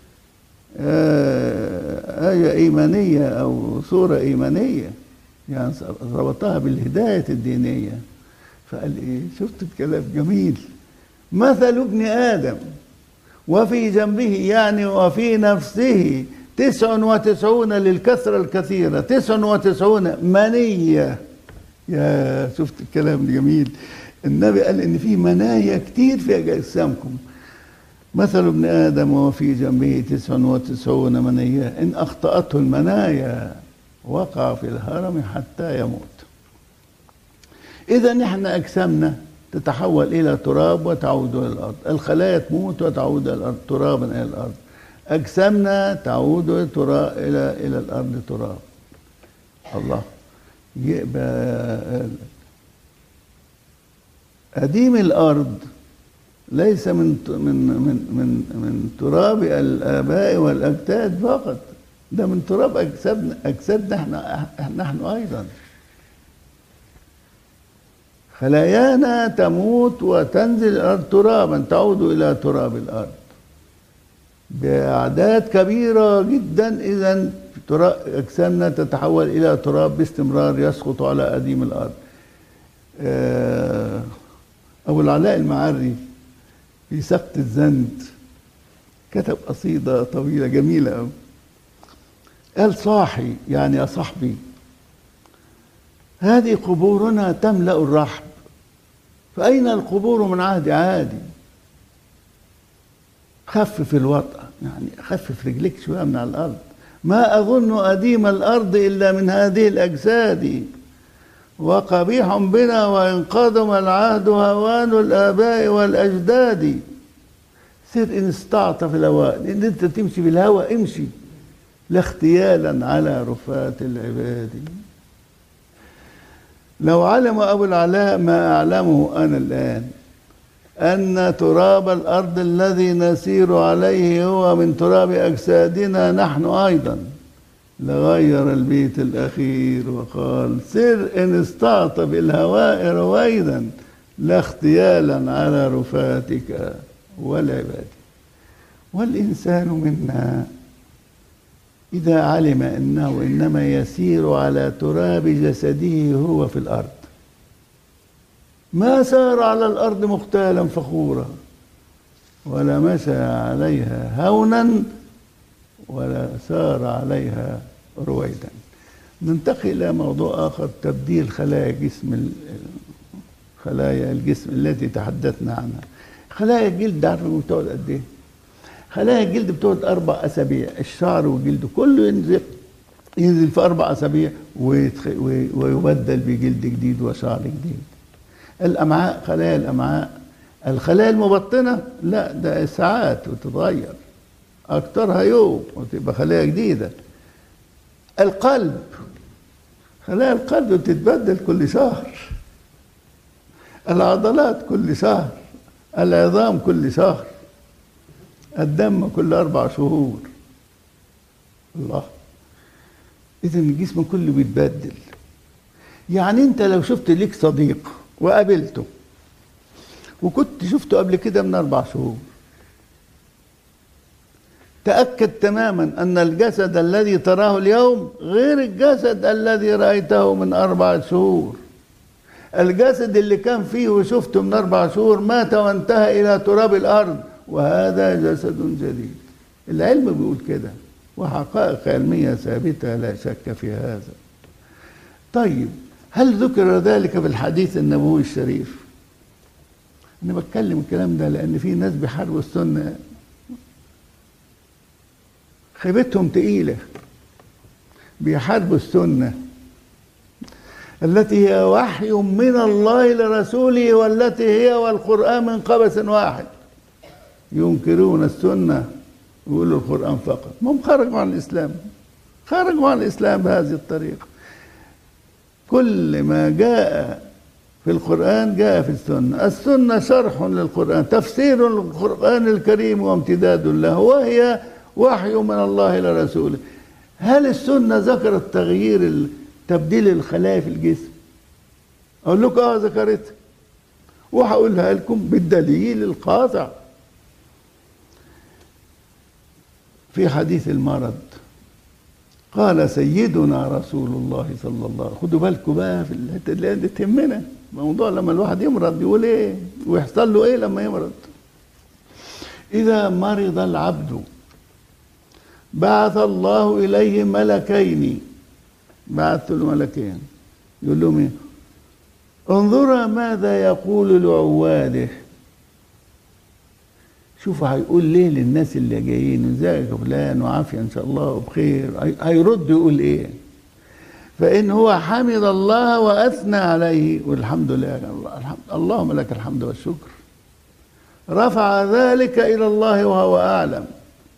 آية إيمانية أو صورة إيمانية، يعني ربطها بالهداية الدينية. فقال إيه؟ شفت الكلام جميل: مثل ابن آدم وفي جنبه، يعني وفي نفسه تسع وتسعون للكثرة الكثيرة، تسع وتسعون منية. يا شفت الكلام الجميل. النبي قال إن في منايا كتير في أجسامكم. مثل ابن آدم وفي جنبه تسع وتسعون منية، إن أخطأته المنايا وقع في الهرم حتى يموت. إذا نحن أجسامنا تتحول إلى تراب وتعود إلى الأرض، الخلايا تموت وتعود إلى الأرض ترابا إلى الأرض، أجسامنا تعود إلى إلى الأرض تراب. الله، يبقى قديم الأرض ليس من من من من من تراب الآباء والأجداد فقط، ده من تراب أجسادنا، أجسادنا احنا نحن أيضا. خلايانا تموت وتنزل الأرض ترابا، تعود إلى تراب الأرض بأعداد كبيرة جدا. إذن أجسامنا تتحول إلى تراب باستمرار يسقط على قديم الأرض. آه أبو العلاء المعري في سقط الزند كتب قصيدة طويلة جميلة أوي. قال: صاحي يعني يا صاحبي، هذه قبورنا تملأ الرحب، فأين القبور من عهد عادي؟ خفف الوطأ، يعني خفف رجليك شوية من على الأرض. ما أظن أديم الأرض إلا من هذه الأجساد، وقبيح بنا وإن قدم العهد هوان الآباء والأجداد. سر إن استطعت في الهواء، إن أنت تمشي في الهواء امشي، لا اختيالا على رفات العباد. لو علم أبو العلاء ما أعلمه أنا الآن، أن تراب الأرض الذي نسير عليه هو من تراب أجسادنا نحن أيضا، لغير البيت الأخير وقال: سر إن استعط بالهواء رويدا، لا اختيالا على رفاتك والعباد. والإنسان منا إذا علم أنه إنما يسير على تراب جسده هو في الأرض، ما سار على الأرض مختالا فخورا، ولا مشى عليها هونا، ولا سار عليها رويدا. ننتقل إلى موضوع آخر: تبديل خلايا جسم خلايا الجسم التي تحدثنا عنها. خلايا الجلد عارفين بتقعد قد إيه؟ خلايا الجلد بتقعد أربع أسابيع، الشعر والجلد كله ينزل ينزل في أربع أسابيع ويبدل بجلد جديد وشعر جديد. الأمعاء، خلايا الأمعاء، الخلايا المبطنة لا، ده ساعات وتتغير، أكترها يوم وتبقى خلايا جديدة. القلب، خلايا القلب بتتبدل كل شهر. العضلات كل شهر، العظام كل شهر، الدم كل أربع شهور. الله، إذن الجسم كله بيتبدل. يعني أنت لو شفت ليك صديق وقابلته وكنت شفته قبل كده من أربع شهور، تأكد تماما أن الجسد الذي تراه اليوم غير الجسد الذي رأيته من أربع شهور. الجسد اللي كان فيه وشفته من أربع شهور مات وانتهى إلى تراب الأرض، وهذا جسد جديد. العلم بيقول كده، وحقائق علمية ثابتة لا شك في هذا. طيب، هل ذكر ذلك في الحديث النبوي الشريف؟ أنا بتكلم الكلام ده لأن في ناس بيحاربوا السنة، خيبتهم تقيلة، بيحاربوا السنة التي هي وحي من الله لرسوله، والتي هي والقرآن من قبس واحد. ينكرون السنة ويقولوا القرآن فقط. هم خرجوا عن الإسلام، خرجوا عن الإسلام بهذه الطريقة. كل ما جاء في القرآن جاء في السنة. السنة شرح للقرآن، تفسير للقرآن الكريم وامتداد له، وهي وحي من الله لرسوله. هل السنة ذكرت تغيير تبديل الخلايا في الجسم؟ أقول لكم آه ذكرتها، وهقولها لكم بالدليل القاطع. في حديث المرض قال سيدنا رسول الله صلى الله عليه وسلم، خدوا بالكم بقى في الحته اللي تهمنا، موضوع لما الواحد يمرض يقول ايه ويحصل له ايه لما يمرض. اذا مرض العبد بعث الله اليه ملكين، بعث له ملكين يقول لهم ايه؟ انظرا ماذا يقول لعواده. شوفوا هيقول ليه للناس اللي جايين، ازيك يا فلان وعافيه ان شاء الله وبخير، هيرد يقول ايه؟ فان هو حمد الله واثنى عليه والحمد لله، الحمد اللهم لك الحمد والشكر، رفع ذلك الى الله وهو اعلم،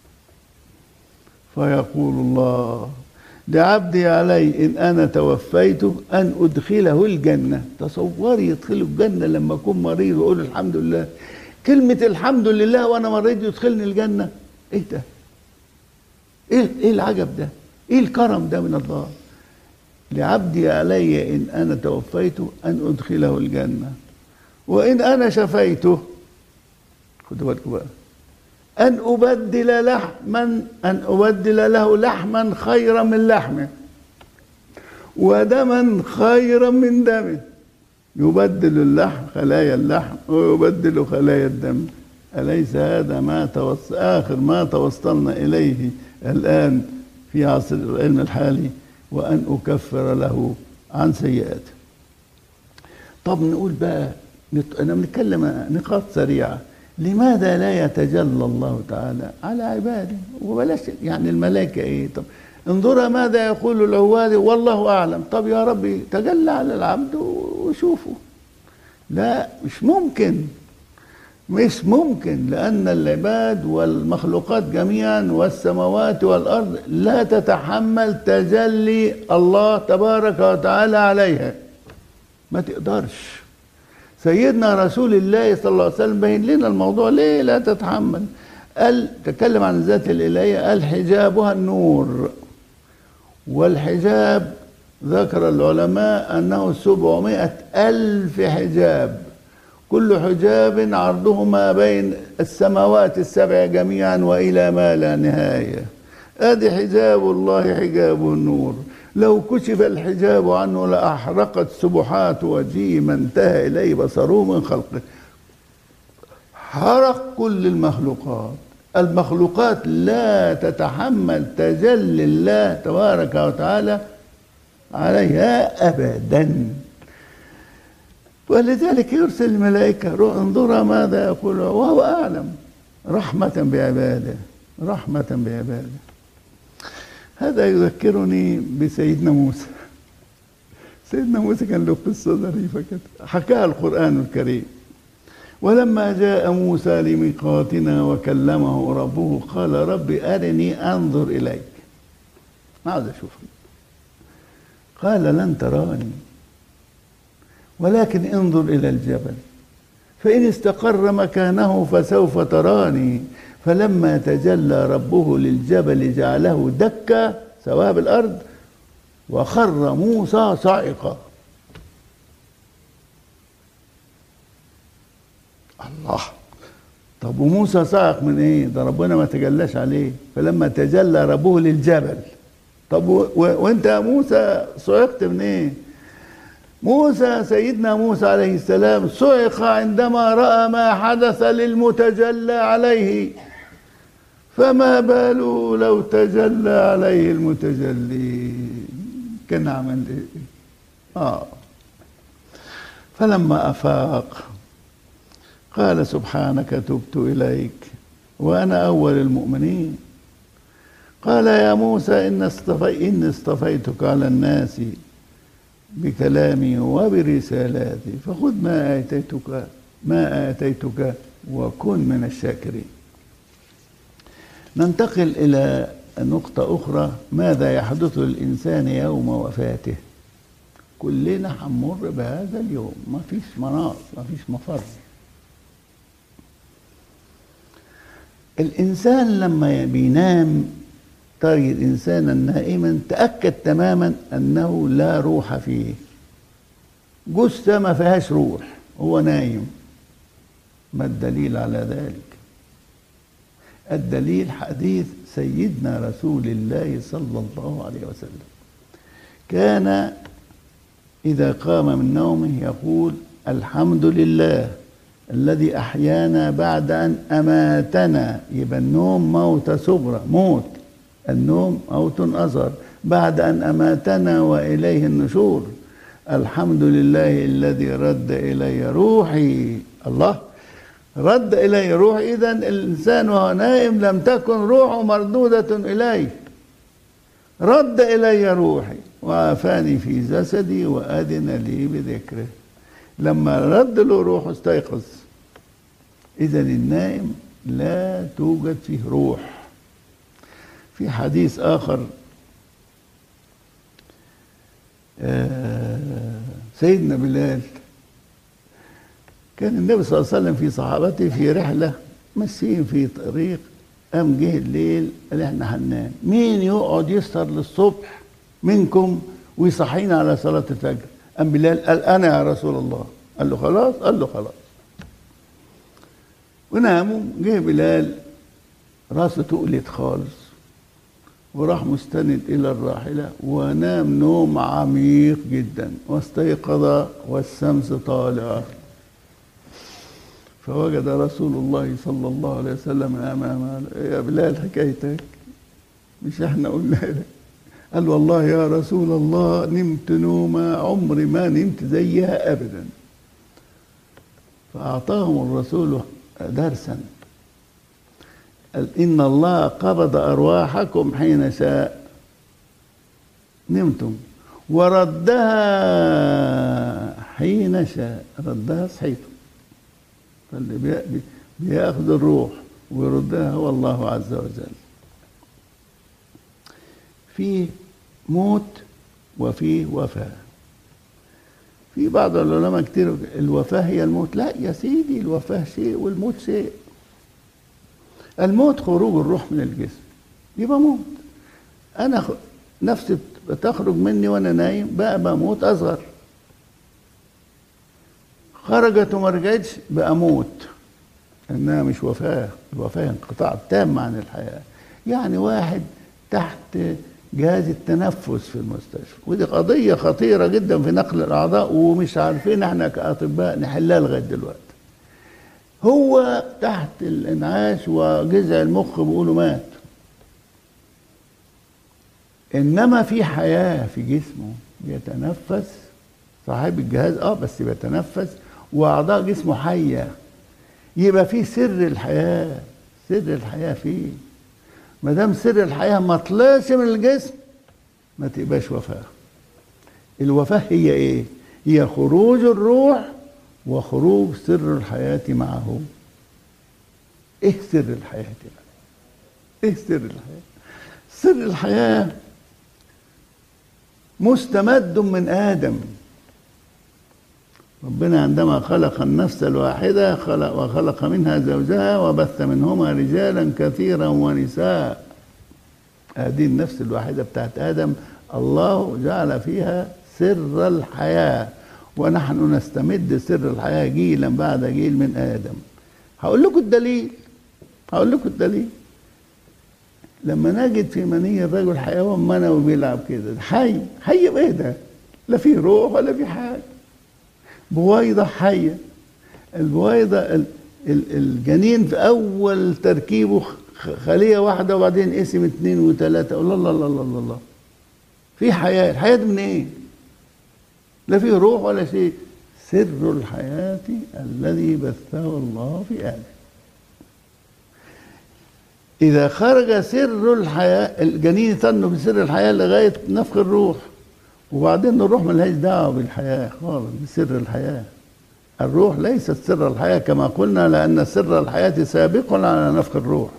فيقول الله لعبدي علي ان انا توفيته ان ادخله الجنه. تصوري يدخله الجنه لما اكون مريض واقول الحمد لله. كلمة الحمد لله وأنا مريض يدخلني الجنة، إيه ده؟ إيه إيه العجب ده؟ إيه الكرم ده من الله؟ لعبدي علي إن أنا توفيته أن أدخله الجنة، وإن أنا شفيته، خدوا بالكم بقى، أن أبدل لحما أن أبدل له لحما خيرا من لحمه، ودما خيرا من دمه. يبدل اللحم خلايا اللحم ويبدل خلايا الدم. أليس هذا ما توص... آخر ما توصلنا إليه الآن في عصر العلم الحالي؟ وأن أكفر له عن سيئاته. طب نقول بقى، أنا بنتكلم نقاط سريعة. لماذا لا يتجلى الله تعالى على عباده؟ وبلاش يعني الملائكة إيه؟ طب انظر ماذا يقول العواد والله أعلم. طب يا ربي تجلى على العبد وشوفه. لا، مش ممكن، مش ممكن، لأن العباد والمخلوقات جميعا والسماوات والأرض لا تتحمل تجلي الله تبارك وتعالى عليها، ما تقدرش. سيدنا رسول الله صلى الله عليه وسلم بين لنا الموضوع ليه لا تتحمل. قال تكلم عن الذات الإلهية، قال حجابها النور. والحجاب ذكر العلماء أنه سبعمائة ألف حجاب، كل حجاب عرضه ما بين السماوات السبع جميعا وإلى ما لا نهاية. ادي حجاب الله حجاب النور، لو كشف الحجاب عنه لأحرقت سبحات وجهه ما انتهى إليه بصره من خلقه. حرق كل المخلوقات. المخلوقات لا تتحمل تجلي الله تبارك وتعالى عليها أبدا، ولذلك يرسل الملائكة انظر ماذا يقول وهو أعلم، رحمة بعباده، رحمة بعباده. هذا يذكرني بسيدنا موسى. سيدنا موسى كان له قصة ظريفة كده حكاها القرآن الكريم. ولما جاء موسى لميقاتنا وكلمه ربه قال رب أرني أنظر إليك، ما عاوز أشوفك. قال لن تراني ولكن انظر إلى الجبل فإن استقر مكانه فسوف تراني. فلما تجلى ربه للجبل جعله دكا سواء بالأرض وخر موسى صاعقا. الله، طب وموسى صاعق من ايه؟ ده ربنا ما تجلاش عليه. فلما تجلى ربه للجبل، طب و... و... وانت يا موسى صعقت من ايه؟ موسى سيدنا موسى عليه السلام صعق عندما رأى ما حدث للمتجلى عليه، فما باله لو تجلى عليه المتجلي كان عمل ايه؟ اه فلما أفاق قال سبحانك تبت إليك وأنا أول المؤمنين. قال يا موسى إن اصطفي إن اصطفيتك على الناس بكلامي وبرسالاتي فخذ ما آتيتك ما آتيتك وكن من الشاكرين. ننتقل إلى نقطة أخرى، ماذا يحدث للإنسان يوم وفاته؟ كلنا هنمر بهذا اليوم، ما فيش مناص، ما فيش مفر. الإنسان لما بينام تجد إنسانا نائما تأكد تماما أنه لا روح فيه، جثة ما فيهاش روح، هو نايم. ما الدليل على ذلك؟ الدليل حديث سيدنا رسول الله صلى الله عليه وسلم، كان إذا قام من نومه يقول الحمد لله الذي أحيانا بعد أن أماتنا. يبقى النوم موت صغرى، موت، النوم موت أصغر، بعد أن أماتنا وإليه النشور. الحمد لله الذي رد إلي روحي. الله، رد إلي روحي، إذن الإنسان وهو نائم لم تكن روحه مردودة إليه. رد إلي روحي وعافاني في جسدي وأذن لي بذكره. لما رد له روحه استيقظ. إذن النائم لا توجد فيه روح. في حديث آخر سيدنا بلال كان النبي صلى الله عليه وسلم في صحابته في رحلة ماشيين في طريق، قام جه الليل قال احنا هننام، مين يقعد يسهر للصبح منكم ويصحينا على صلاة الفجر؟ قام بلال قال أنا يا رسول الله. قال له خلاص، قال له خلاص، وناموا. جه بلال راسه تقلت خالص وراح مستند إلى الراحلة ونام نوم عميق جدا، واستيقظ والشمس طالعة، فوجد رسول الله صلى الله عليه وسلم أمامه. يا بلال حكايتك مش احنا قلنا لك؟ قال والله يا رسول الله نمت نومة عمري ما نمت زيها أبدا. فأعطاهم الرسول درسا، قال إن الله قبض أرواحكم حين شاء، نمتم، وردها حين شاء، ردها صحيتم. فاللي بياخذ الروح ويردها هو الله عز وجل. في موت وفي وفاة. في بعض العلماء كتير الوفاة هي الموت. لا يا سيدي، الوفاة شيء والموت شيء. الموت خروج الروح من الجسم، يبقى موت. أنا نفسي بتخرج مني وأنا نايم، بقى بموت أصغر. خرجت وما رجعتش بقى موت، إنها مش وفاة. الوفاة انقطاع تام عن الحياة. يعني واحد تحت جهاز التنفس في المستشفى، ودي قضية خطيرة جدا في نقل الأعضاء، ومش عارفين احنا كأطباء نحلها لغاية دلوقتي. هو تحت الانعاش وجذع المخ بيقولوا مات، انما في حياة في جسمه، بيتنفس صاحب الجهاز اه بس بيتنفس واعضاء جسمه حية. يبقى في سر الحياة، سر الحياة فيه. ما دام سر الحياة ما طلعش من الجسم ما تبقاش وفاة. الوفاة هي ايه؟ هي خروج الروح وخروج سر الحياة معه. ايه سر الحياة بقى؟ ايه سر الحياة؟ سر الحياة مستمد من آدم. ربنا عندما خلق النفس الواحدة خلق وخلق منها زوجها وبث منهما رجالا كثيرا ونساء. هذه النفس الواحدة بتاعت آدم الله جعل فيها سر الحياة، ونحن نستمد سر الحياة جيلا بعد جيل من آدم. هقول لكم الدليل، هقول لكم الدليل. لما نجد في مني الرجل حيوان منوي بيلعب كده، حي حي بايه ده؟ لا فيه روح ولا فيه حاجة. بويضة حية. البويضة الجنين في أول تركيبه خلية واحدة وبعدين قسم اثنين وثلاثة. الله الله الله الله الله، في حياة. الحياة دي من ايه؟ لا فيه روح ولا شيء. سر الحياة الذي بثه الله في آدم. إذا خرج سر الحياة، الجنين يتنه بسر الحياة لغاية نفخ الروح، وبعدين الروح ملهاش دعوة بالحياة خالص، بسر الحياة. الروح ليست سر الحياة كما قلنا، لأن سر الحياة سابق على نفخ الروح.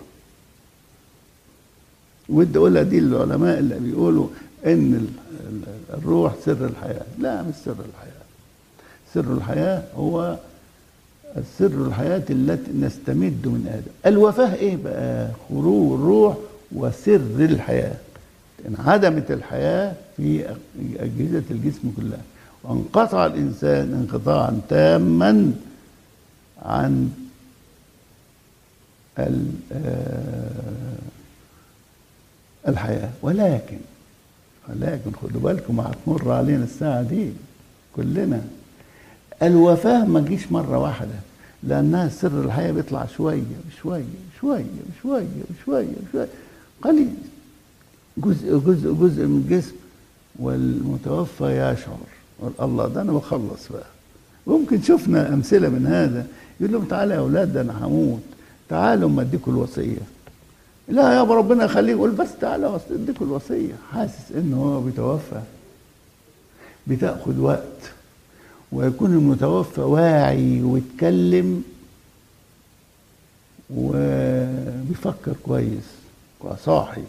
ودي أقولها دي العلماء اللي بيقولوا إن الروح سر الحياة. لا، مش سر الحياة. سر الحياة هو السر الحياة التي نستمد من آدم. الوفاة إيه بقى؟ خروج الروح وسر الحياة. انعدمت الحياة في أجهزة الجسم كلها، وانقطع الإنسان انقطاعا تاما عن الحياة. ولكن ولكن خدوا بالكم، هتمر علينا الساعة دي كلنا. الوفاة ما تجيش مرة واحدة، لأنها سر الحياة بيطلع شوية بشوية بشوية بشوية بشوية بشوية، قليل، جزء جزء جزء من الجسم، والمتوفى يشعر الله ده أنا بخلص بقى. ممكن شفنا أمثلة من هذا. يقول لهم تعالى يا أولاد ده أنا هموت، تعالوا أما أديكوا الوصية. لا يا ربنا يخليك، قول بس تعالى أديكوا الوصية. حاسس إنه هو بيتوفى. بتاخد وقت، ويكون المتوفى واعي ويتكلم وبيفكر كويس وصاحي.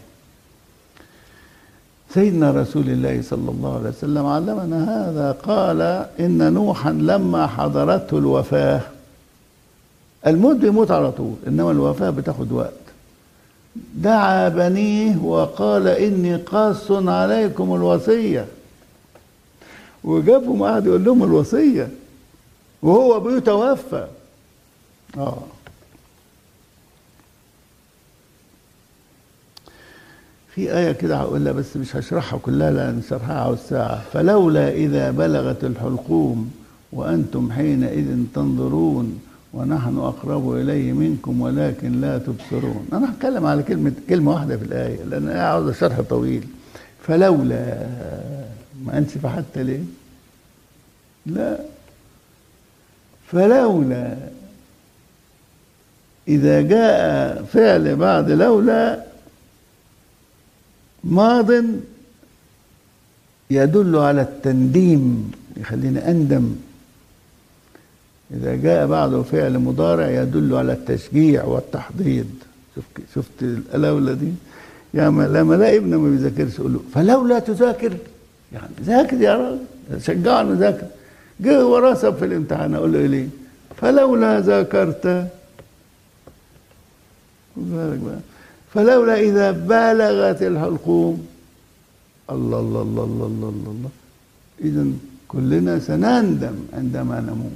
سيدنا رسول الله صلى الله عليه وسلم علمنا هذا. قال إن نوحا لما حضرته الوفاة، الموت بيموت على طول، إنما الوفاة بتاخد وقت، دعا بنيه وقال إني قاص عليكم الوصية. وجابهم قعد يقول لهم الوصية وهو بيتوفى. اه في آية كده هقولها بس مش هشرحها كلها لأن شرحها عاوز ساعة. فلولا إذا بلغت الحلقوم وأنتم حينئذ تنظرون ونحن أقرب إليه منكم ولكن لا تبصرون. أنا هتكلم على كلمة كلمة واحدة في الآية لأن الآية عاوزة شرح طويل. فلولا ما أنت حتى ليه؟ لا، فلولا إذا جاء فعل بعد لولا ماض يدل على التنديم، يخليني أندم. إذا جاء بعده فعل مضارع يدل على التشجيع والتحضيض. شوف شفت الألولة دي؟ يعني لما الاقي ابني ما بيذاكرش اقول له فلولا تذاكر، يعني ذاكر يا راجل، شجعه انه يذاكر. جه وراه سب في الامتحان اقول له إيه ليه؟ فلولا ذاكرت. فلولا إذا بلغت الحلقوم. الله الله الله الله الله الله, الله. إذا كلنا سنندم عندما نموت،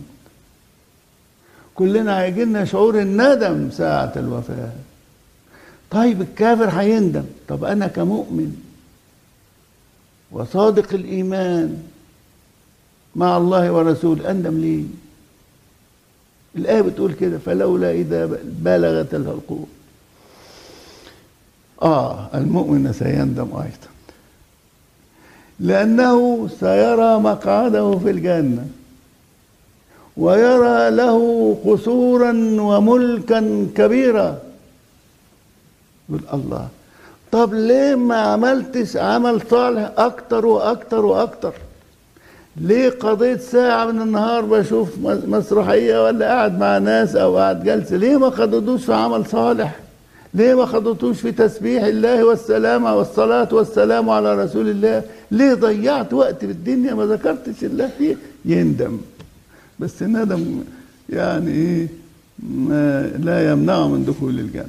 كلنا هيجي لنا شعور الندم ساعة الوفاة. طيب الكافر هيندم، طب أنا كمؤمن وصادق الإيمان مع الله ورسوله أندم ليه؟ الآية بتقول كده فلولا إذا بلغت الحلقوم. آه المؤمن سيندم أيضا لأنه سيرى مقعده في الجنة ويرى له قصورا وملكا كبيرا. يقول الله طب ليه ما عملتش عمل صالح أكتر وأكتر وأكتر؟ ليه قضيت ساعة من النهار بشوف مسرحية ولا قاعد مع ناس أو قاعد جلسة؟ ليه ما خدتوش في عمل صالح؟ ليه ما خدتوش في تسبيح الله والسلامة والصلاة والسلام على رسول الله؟ ليه ضيعت وقت في الدنيا ما ذكرتش الله فيه؟ يندم، بس الندم يعني ايه لا يمنعه من دخول الجنة.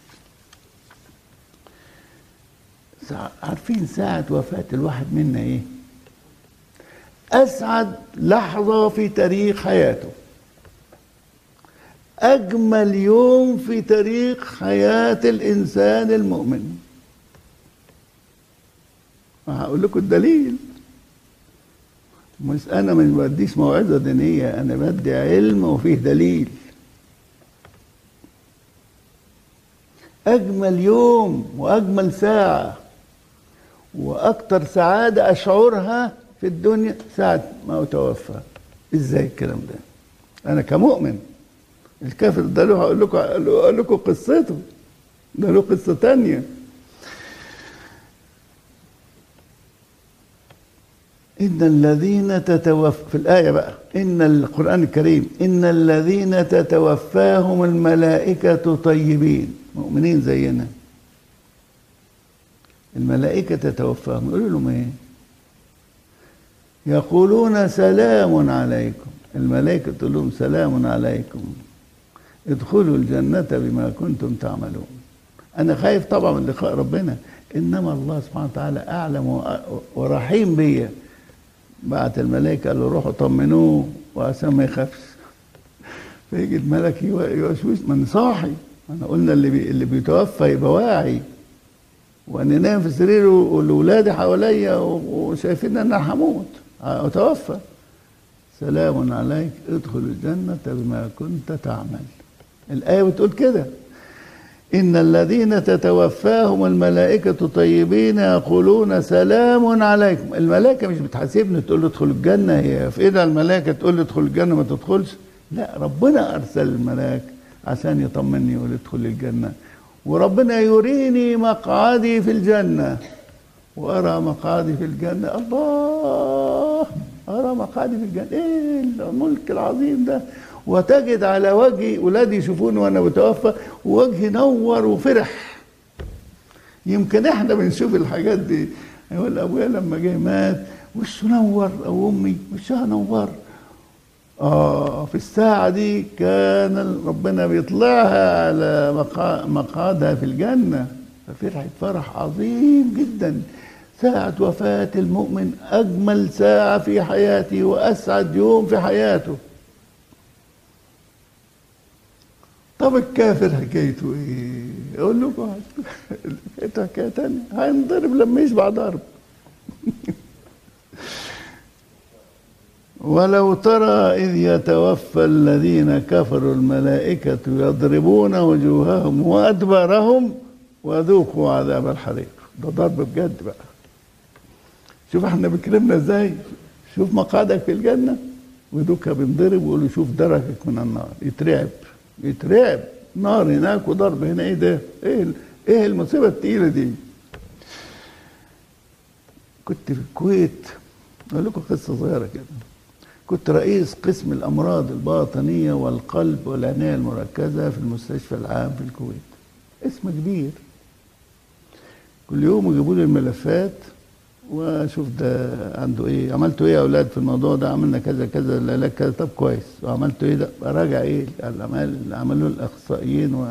عارفين ساعة وفاة الواحد منا ايه؟ أسعد لحظة في تاريخ حياته، أجمل يوم في تاريخ حياة الإنسان المؤمن. هقول لكم الدليل. مش أنا ما بديش موعظة دينية، أنا بدي علم وفيه دليل. أجمل يوم وأجمل ساعة وأكتر سعادة أشعرها في الدنيا ساعة ما أتوفى. إزاي الكلام ده؟ أنا كمؤمن. الكافر ده له هقول لكم هقول لكم قصته، ده له قصة تانية. إن الذين تتوفى في الآية بقى، إن القرآن الكريم إن الذين تتوفاهم الملائكة طيبين، مؤمنين زينا. الملائكة تتوفاهم يقولوا لهم إيه؟ يقولون سلام عليكم. الملائكة تقول لهم سلام عليكم ادخلوا الجنة بما كنتم تعملون. أنا خايف طبعا من لقاء ربنا، إنما الله سبحانه وتعالى أعلم ورحيم بيا. بعت الملائكة قال له روحوا طمنوه وعشان ما يخافش. فيجي الملك يوشوش من صاحي. أنا قلنا اللي بي اللي بيتوفى يبقى واعي، وأنا نايم في سريره والولاد حواليا وشايفين إن أنا هموت أتوفى. سلام عليك ادخل الجنة بما كنت تعمل. الآية بتقول كده إن الذين تتوفاهم الملائكة طيبين يقولون سلام عليكم. الملائكة مش بتحاسبني تقول له ادخل الجنة، هي في ايدها الملائكة تقول له ادخل الجنة ما تدخلش؟ لا، ربنا أرسل الملاك عشان يطمني يقول ادخل الجنة. وربنا يريني مقعدي في الجنة وأرى مقعدي في الجنة. الله، أرى مقعدي في الجنة، إيه الملك العظيم ده. وتجد على وجهي أولادي يشوفوني وأنا بتوفى ووجهي نور وفرح. يمكن إحنا بنشوف الحاجات دي، يقول أبويا لما جه مات وشه نور أو أمي وشها نور. آه في الساعة دي كان ربنا بيطلعها على مقعدها في الجنة، ففرحت فرح عظيم جدا. ساعة وفاة المؤمن أجمل ساعة في حياته وأسعد يوم في حياته. طب الكافر حكايته ايه؟ يقول لكم حكايه تانية، هينضرب لما يشبع ضرب. ولو ترى إذ يتوفى الذين كفروا الملائكة يضربون وجوههم وأدبارهم وذوقوا عذاب الحريق. ده ضرب بجد بقى. شوف احنا بيكرمنا ازاي، شوف مقعدك في الجنة ودوكا بنضرب ويقول له شوف درجك من النار، يترعب يترعب. نار هناك وضرب هنا، ايه ده؟ ايه ايه المصيبة التقيلة دي؟ كنت في الكويت، اقول لكم قصة صغيرة كده. كنت رئيس قسم الأمراض الباطنية والقلب والعناية المركزة في المستشفى العام في الكويت. اسم كبير. كل يوم يجيبوا لي الملفات واشوف ده عنده ايه، عملتوا ايه يا اولاد في الموضوع ده، عملنا كذا كذا، العلاج كذا، طب كويس، وعملتوا ايه ده، براجع ايه الاعمال اللي عملوه الاخصائيين. و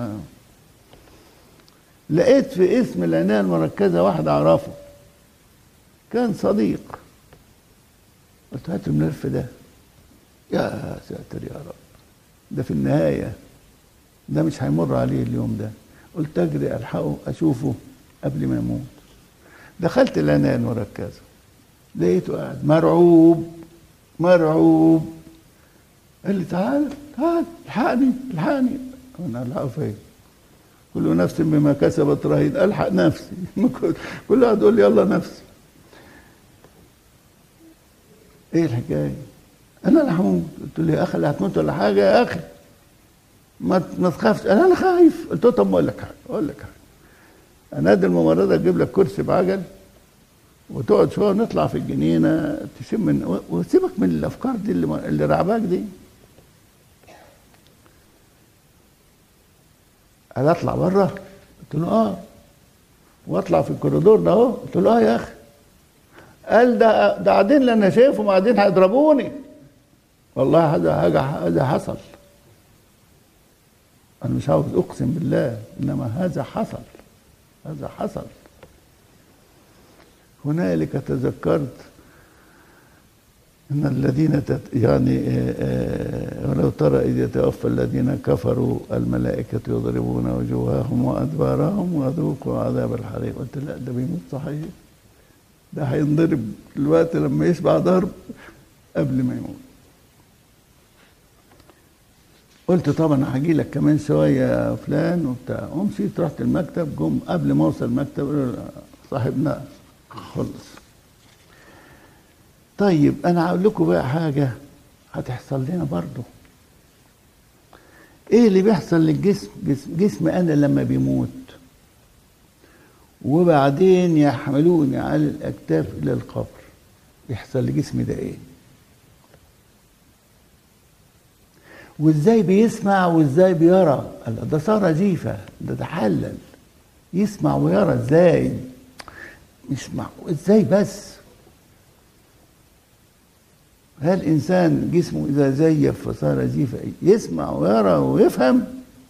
لقيت في اسم العناية المركزة واحد اعرفه، كان صديق. قلت هات الملف ده. يا ساتر يا رب، ده في النهاية ده مش هيمر عليه اليوم ده. قلت اجري الحقه اشوفه قبل ما يموت. دخلت العناية المركزة، لقيته قاعد مرعوب مرعوب. قال لي تعال تعال الحقني الحقني. انا الحقه فين؟ كل نفس بما كسبت رهين. الحق نفسي. كل واحد يقول لي يلا نفسي. ايه الحكايه؟ انا اللي هموت. قلت له يا اخي اللي هتموت ولا حاجه يا اخي، ما ما تخافش. انا انا خايف. قلت له طب اقول لك حاجه اقول لك حاجه انادي الممرضه تجيب لك كرسي بعجل وتقعد شويه نطلع في الجنينه تشم من، وسيبك من الافكار دي اللي اللي رعباك دي. قال اطلع بره؟ قلت له اه. واطلع في الكوريدور ده اهو؟ قلت له اه يا اخي. قال ده ده قاعدين اللي انا شايفهم قاعدين هيضربوني. والله هذا هذا هذا حصل. انا مش عاوز اقسم بالله، انما هذا حصل هذا حصل. هنالك تذكرت ان الذين تت يعني ولو ترى اذ يتوفى الذين كفروا الملائكه يضربون وجوههم وادبارهم وذوقوا عذاب الحريق. قلت لا ده بيموت صحيح، ده هينضرب دلوقتي لما يشبع ضرب قبل ما يموت. قلت طبعا هاجي لك كمان شويه يا فلان وبتاع. ومشيت رحت المكتب. جم قبل ما اوصل المكتب صاحبنا خلص. طيب انا هقول لكم بقى حاجه هتحصل لنا برضه. ايه اللي بيحصل للجسم؟ جسم, جسم انا لما بيموت وبعدين يحملوني على الاكتاف الى القبر، يحصل لجسمي ده ايه؟ وازاي بيسمع وازاي بيرى؟ ده صار جيفه، ده تحلل. يسمع ويرى ازاي؟ يسمع ازاي بس؟ هل الانسان جسمه اذا زيف فصار جيفه يسمع ويرى ويفهم؟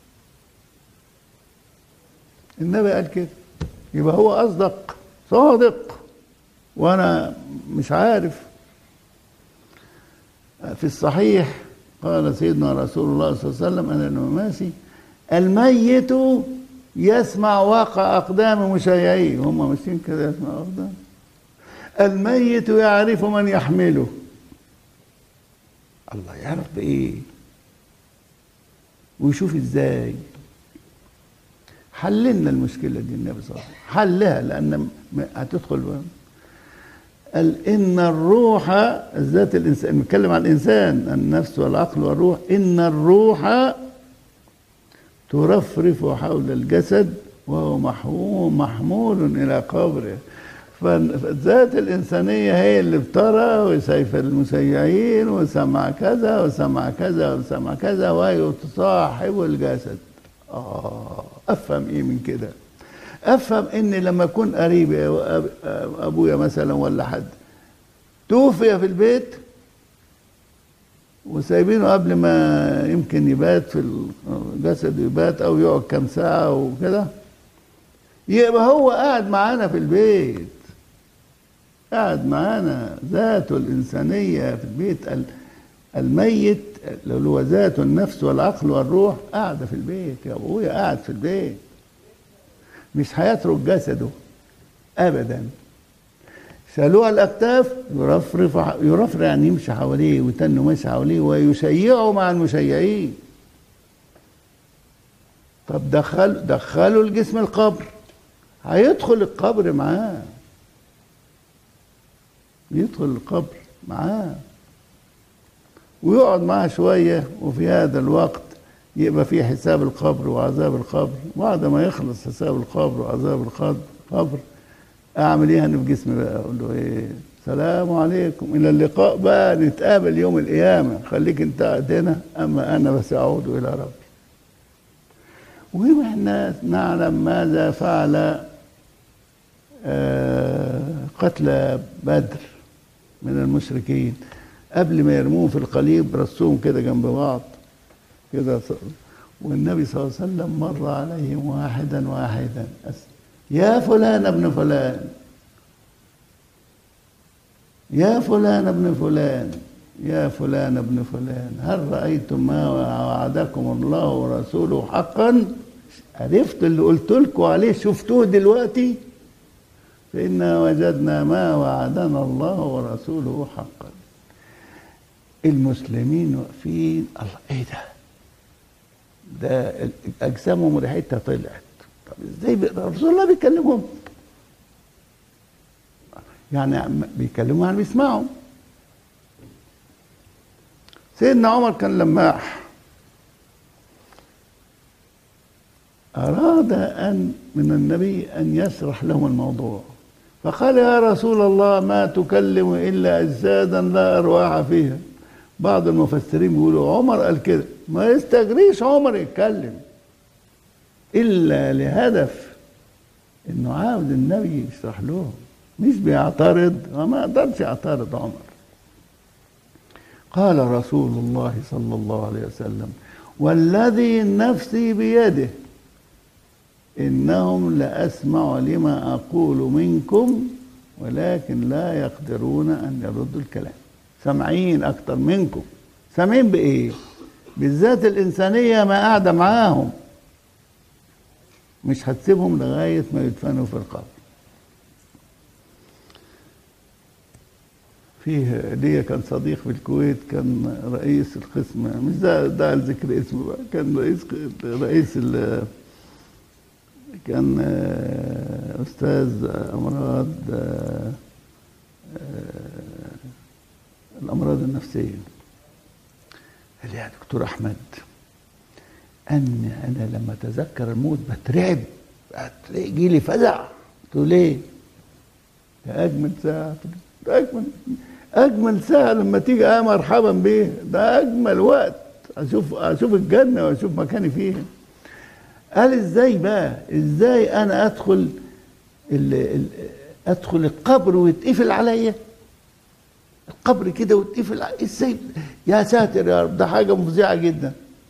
النبي قال كده. يبقى هو اصدق صادق وانا مش عارف. في الصحيح قال سيدنا رسول الله صلى الله عليه وسلم انا ماشي الميت يسمع واقع اقدام مشيعيه. هم ماشيين كده يسمع اقدام. الميت يعرف من يحمله. الله يعرف بايه ويشوف ازاي؟ حللنا المشكله دي النبي صلى الله عليه وسلم، حلها لان هتدخل بقى. قال ان الروح ذات الانسان، نتكلم عن الانسان النفس والعقل والروح، ان الروح ترفرف حول الجسد وهو محموم محمول الى قبره. فالذات الانسانيه هي اللي بترى وشايفه المشيعين وسمع كذا وسمع كذا وسمع كذا وهي تصاحب الجسد. اه افهم ايه من كده؟ افهم ان لما يكون قريبي ابويا مثلا ولا حد توفي في البيت وسايبينه قبل ما يمكن يبات في الجسد، يبات او يقعد كام ساعه وكده، يبقى هو قاعد معانا في البيت، قاعد معانا. ذاته الانسانيه في البيت. الميت اللي هو ذاته النفس والعقل والروح قاعده في البيت. يا ابويا قاعد في البيت مش هيترك جسده ابدا. شالوه على الاكتاف، يرفرف يرفرف يعني يمشي حواليه وتنه ماشي حواليه ويشيعه مع المشيعين. طب دخل دخلوا الجسم القبر، هيدخل القبر معاه، يدخل القبر معاه ويقعد معاه شوية، وفي هذا الوقت يبقى فيه حساب القبر وعذاب القبر. بعد ما يخلص حساب القبر وعذاب القبر اعمل ايه انا في جسمي بقى؟ اقول له ايه؟ سلام عليكم، الى اللقاء بقى، نتقابل يوم القيامة، خليك انت قاعد هنا، اما انا فسأعود الى ربي. واحنا نعلم ماذا فعل قتلى بدر من المشركين. قبل ما يرموهم في القليب رصوهم كده جنب بعض كده، والنبي صلى الله عليه وسلم مر عليهم واحدا واحدا، يا فلان ابن فلان، يا فلان ابن فلان، يا فلان ابن فلان، هل رأيتم ما وعدكم الله ورسوله حقا؟ عرفت اللي قلت لكم عليه، شفتوه دلوقتي؟ فإنا وجدنا ما وعدنا الله ورسوله حقا. المسلمين واقفين، الله ايه ده؟ ده اجسامهم ريحتها طلعت. طب ازاي رسول الله بيكلمهم؟ يعني بيكلموا يعني بيسمعوا. سيدنا عمر كان لماح، أراد أن من النبي أن يشرح لهم الموضوع، فقال يا رسول الله ما تكلم إلا أجسادا لا أرواح فيها. بعض المفسرين بيقولوا عمر قال كده، ما يستجريش عمر يتكلم إلا لهدف إنه عاوز النبي يشرح لهم، مش بيعترض، وما قدرش يعترض عمر. قال رسول الله صلى الله عليه وسلم والذي نفسي بيده إنهم لأسمع لما أقول منكم ولكن لا يقدرون أن يردوا الكلام. سامعين أكتر منكم. سامعين بإيه؟ بالذات الإنسانية ما قاعدة معاهم، مش هتسيبهم لغاية ما يدفنوا في القبر. فيه ليا كان صديق في الكويت، كان رئيس القسم، مش ده ده ذكر اسمه بقى، كان رئيس رئيس ال كان أستاذ أمراض الأمراض النفسية. قال لي يا دكتور أحمد، أن أنا لما أتذكر الموت بترعب، يجي لي فزع. قلت له ليه؟ ده أجمل ساعة، ده أجمل أجمل ساعة لما تيجي آه مرحبا بيه، ده أجمل وقت أشوف أشوف الجنة وأشوف مكاني فيها. قال ازاي بقى؟ ازاي انا ادخل ال ال ادخل القبر ويتقفل عليا؟ القبر كده ويتقفل ازاي؟ يا ساتر يا رب، ده حاجه مفزعه جدا.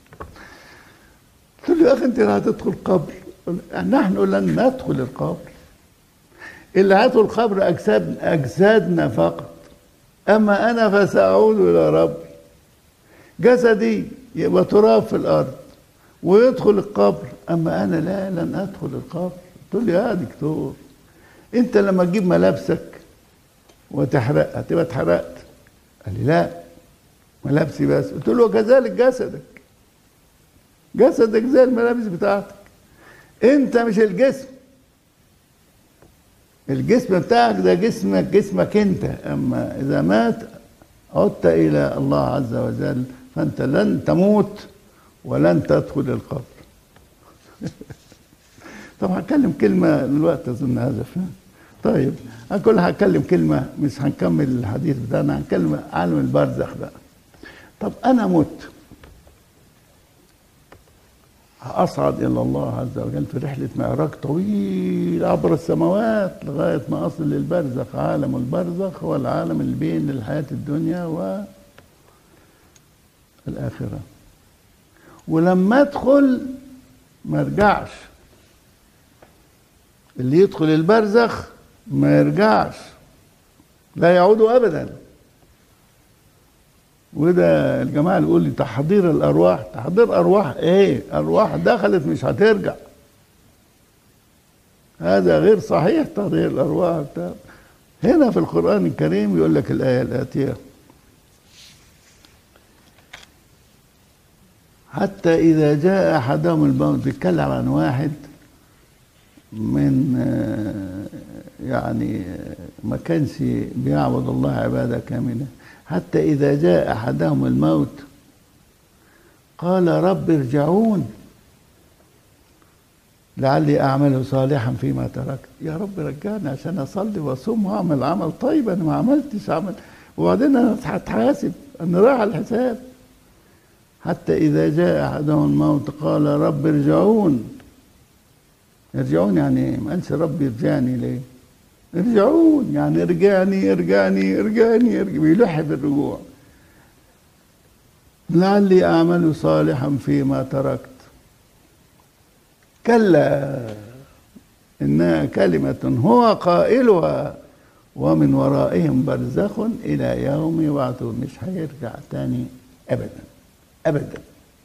قلت له يا اخي انت اللي هتدخل القبر، نحن لن ندخل القبر، اللي هيدخل القبر اجساد اجسادنا فقط، اما انا فساعود الى ربي. جسدي يبقى تراب في الارض ويدخل القبر، اما انا لا، لن ادخل القبر. قلت له يا دكتور انت لما تجيب ملابسك وتحرقها تبقى اتحرقت؟ قال لي لا، ملابسي بس. قلت له كذلك جسدك، جسدك زي الملابس بتاعتك، انت مش الجسم. الجسم بتاعك ده جسمك جسمك انت، اما اذا مات عدت الى الله عز وجل، فانت لن تموت ولن تدخل القبر. طب هتكلم كلمة دلوقتي أظن هذا فهم. طيب هكل هتكلم كلمة، مش هنكمل الحديث بتاعنا، هنكلم عالم البرزخ بقى. طب أنا مت، أصعد إلى الله عز وجل في رحلة معراج طويل عبر السماوات لغاية ما أصل للبرزخ. عالم البرزخ هو العالم اللي بين الحياة الدنيا والآخرة. ولما ادخل ما ارجعش، اللي يدخل البرزخ ما يرجعش، لا يعود ابدا. وده الجماعه اللي يقول لي تحضير الارواح، تحضير ارواح ايه؟ ارواح دخلت مش هترجع. هذا غير صحيح تطهير الأرواح بتاع. هنا في القرآن الكريم يقول لك الآية الآتية: حتى إذا جاء أحدهم الموت. بيتكلم عن واحد من يعني ما كانش بيعبد الله عبادة كاملة. حتى إذا جاء أحدهم الموت قال رب ارجعون لعلي أعمل صالحا فيما تركت. يا رب رجعني عشان أصلي وأصوم وأعمل عمل طيب، أنا ما عملتش عمل، وبعدين أنا هتحاسب، أنا رايح على الحساب. حتى إذا جاء أحدهم الموت قال رب ارجعون. ارجعون يعني ما قالش رب ارجعني ليه؟ ارجعون يعني ارجعني ارجعني ارجعني, ارجعني. بيلح بالرجوع. لعلي أعمل صالحا فيما تركت. كلا إنها كلمة هو قائلها ومن ورائهم برزخ إلى يوم يبعثون. مش هيرجع تاني أبدا أبدا.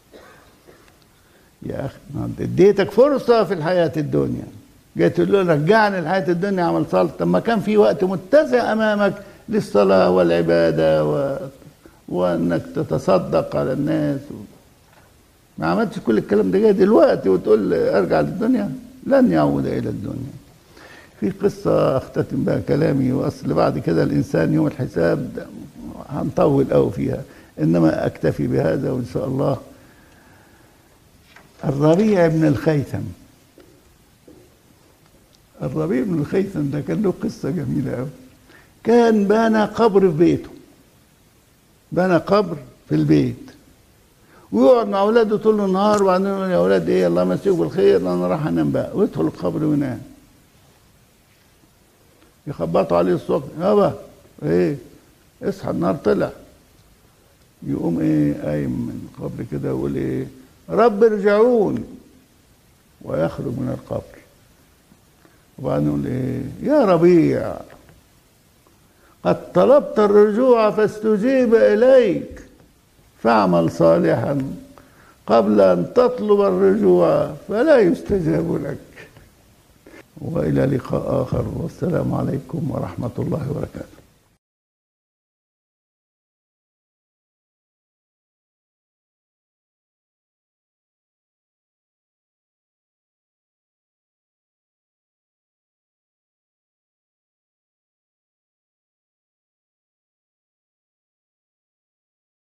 يا أخي اديتك فرصة في الحياة الدنيا، جيت تقول له رجعني الحياة الدنيا عمل صالح. طب ما كان في وقت متسع أمامك للصلاة والعبادة و... وأنك تتصدق على الناس و... ما عملتش كل الكلام ده، جاي دلوقتي وتقول أرجع للدنيا؟ لن يعود إلى الدنيا. في قصة أختتم بها كلامي، وأصل بعد كده الإنسان يوم الحساب هنطول قوي فيها، إنما أكتفي بهذا وإن شاء الله. الربيع بن الخيثم الربيع بن الخيثم ده كان له قصة جميلة قوي. كان بنى قبر في بيته، بنى قبر في البيت، ويقعد مع اولاده طول النهار، وبعدين يقول يا اولاد ايه الله يمسيكم بالخير انا راح انام بقى، ويدخل القبر وينام. يخبطوا عليه الصبح: يابا ايه اصحى النهار طلع. يقوم ايه قايم من القبر كده ويقول ايه رب ارجعون، ويخرج من القبر. وبعدين يقول ايه يا ربيع قد طلبت الرجوع فاستجيب اليك فاعمل صالحا قبل أن تطلب الرجوع فلا يستجاب لك. وإلى لقاء آخر، والسلام عليكم ورحمة الله وبركاته.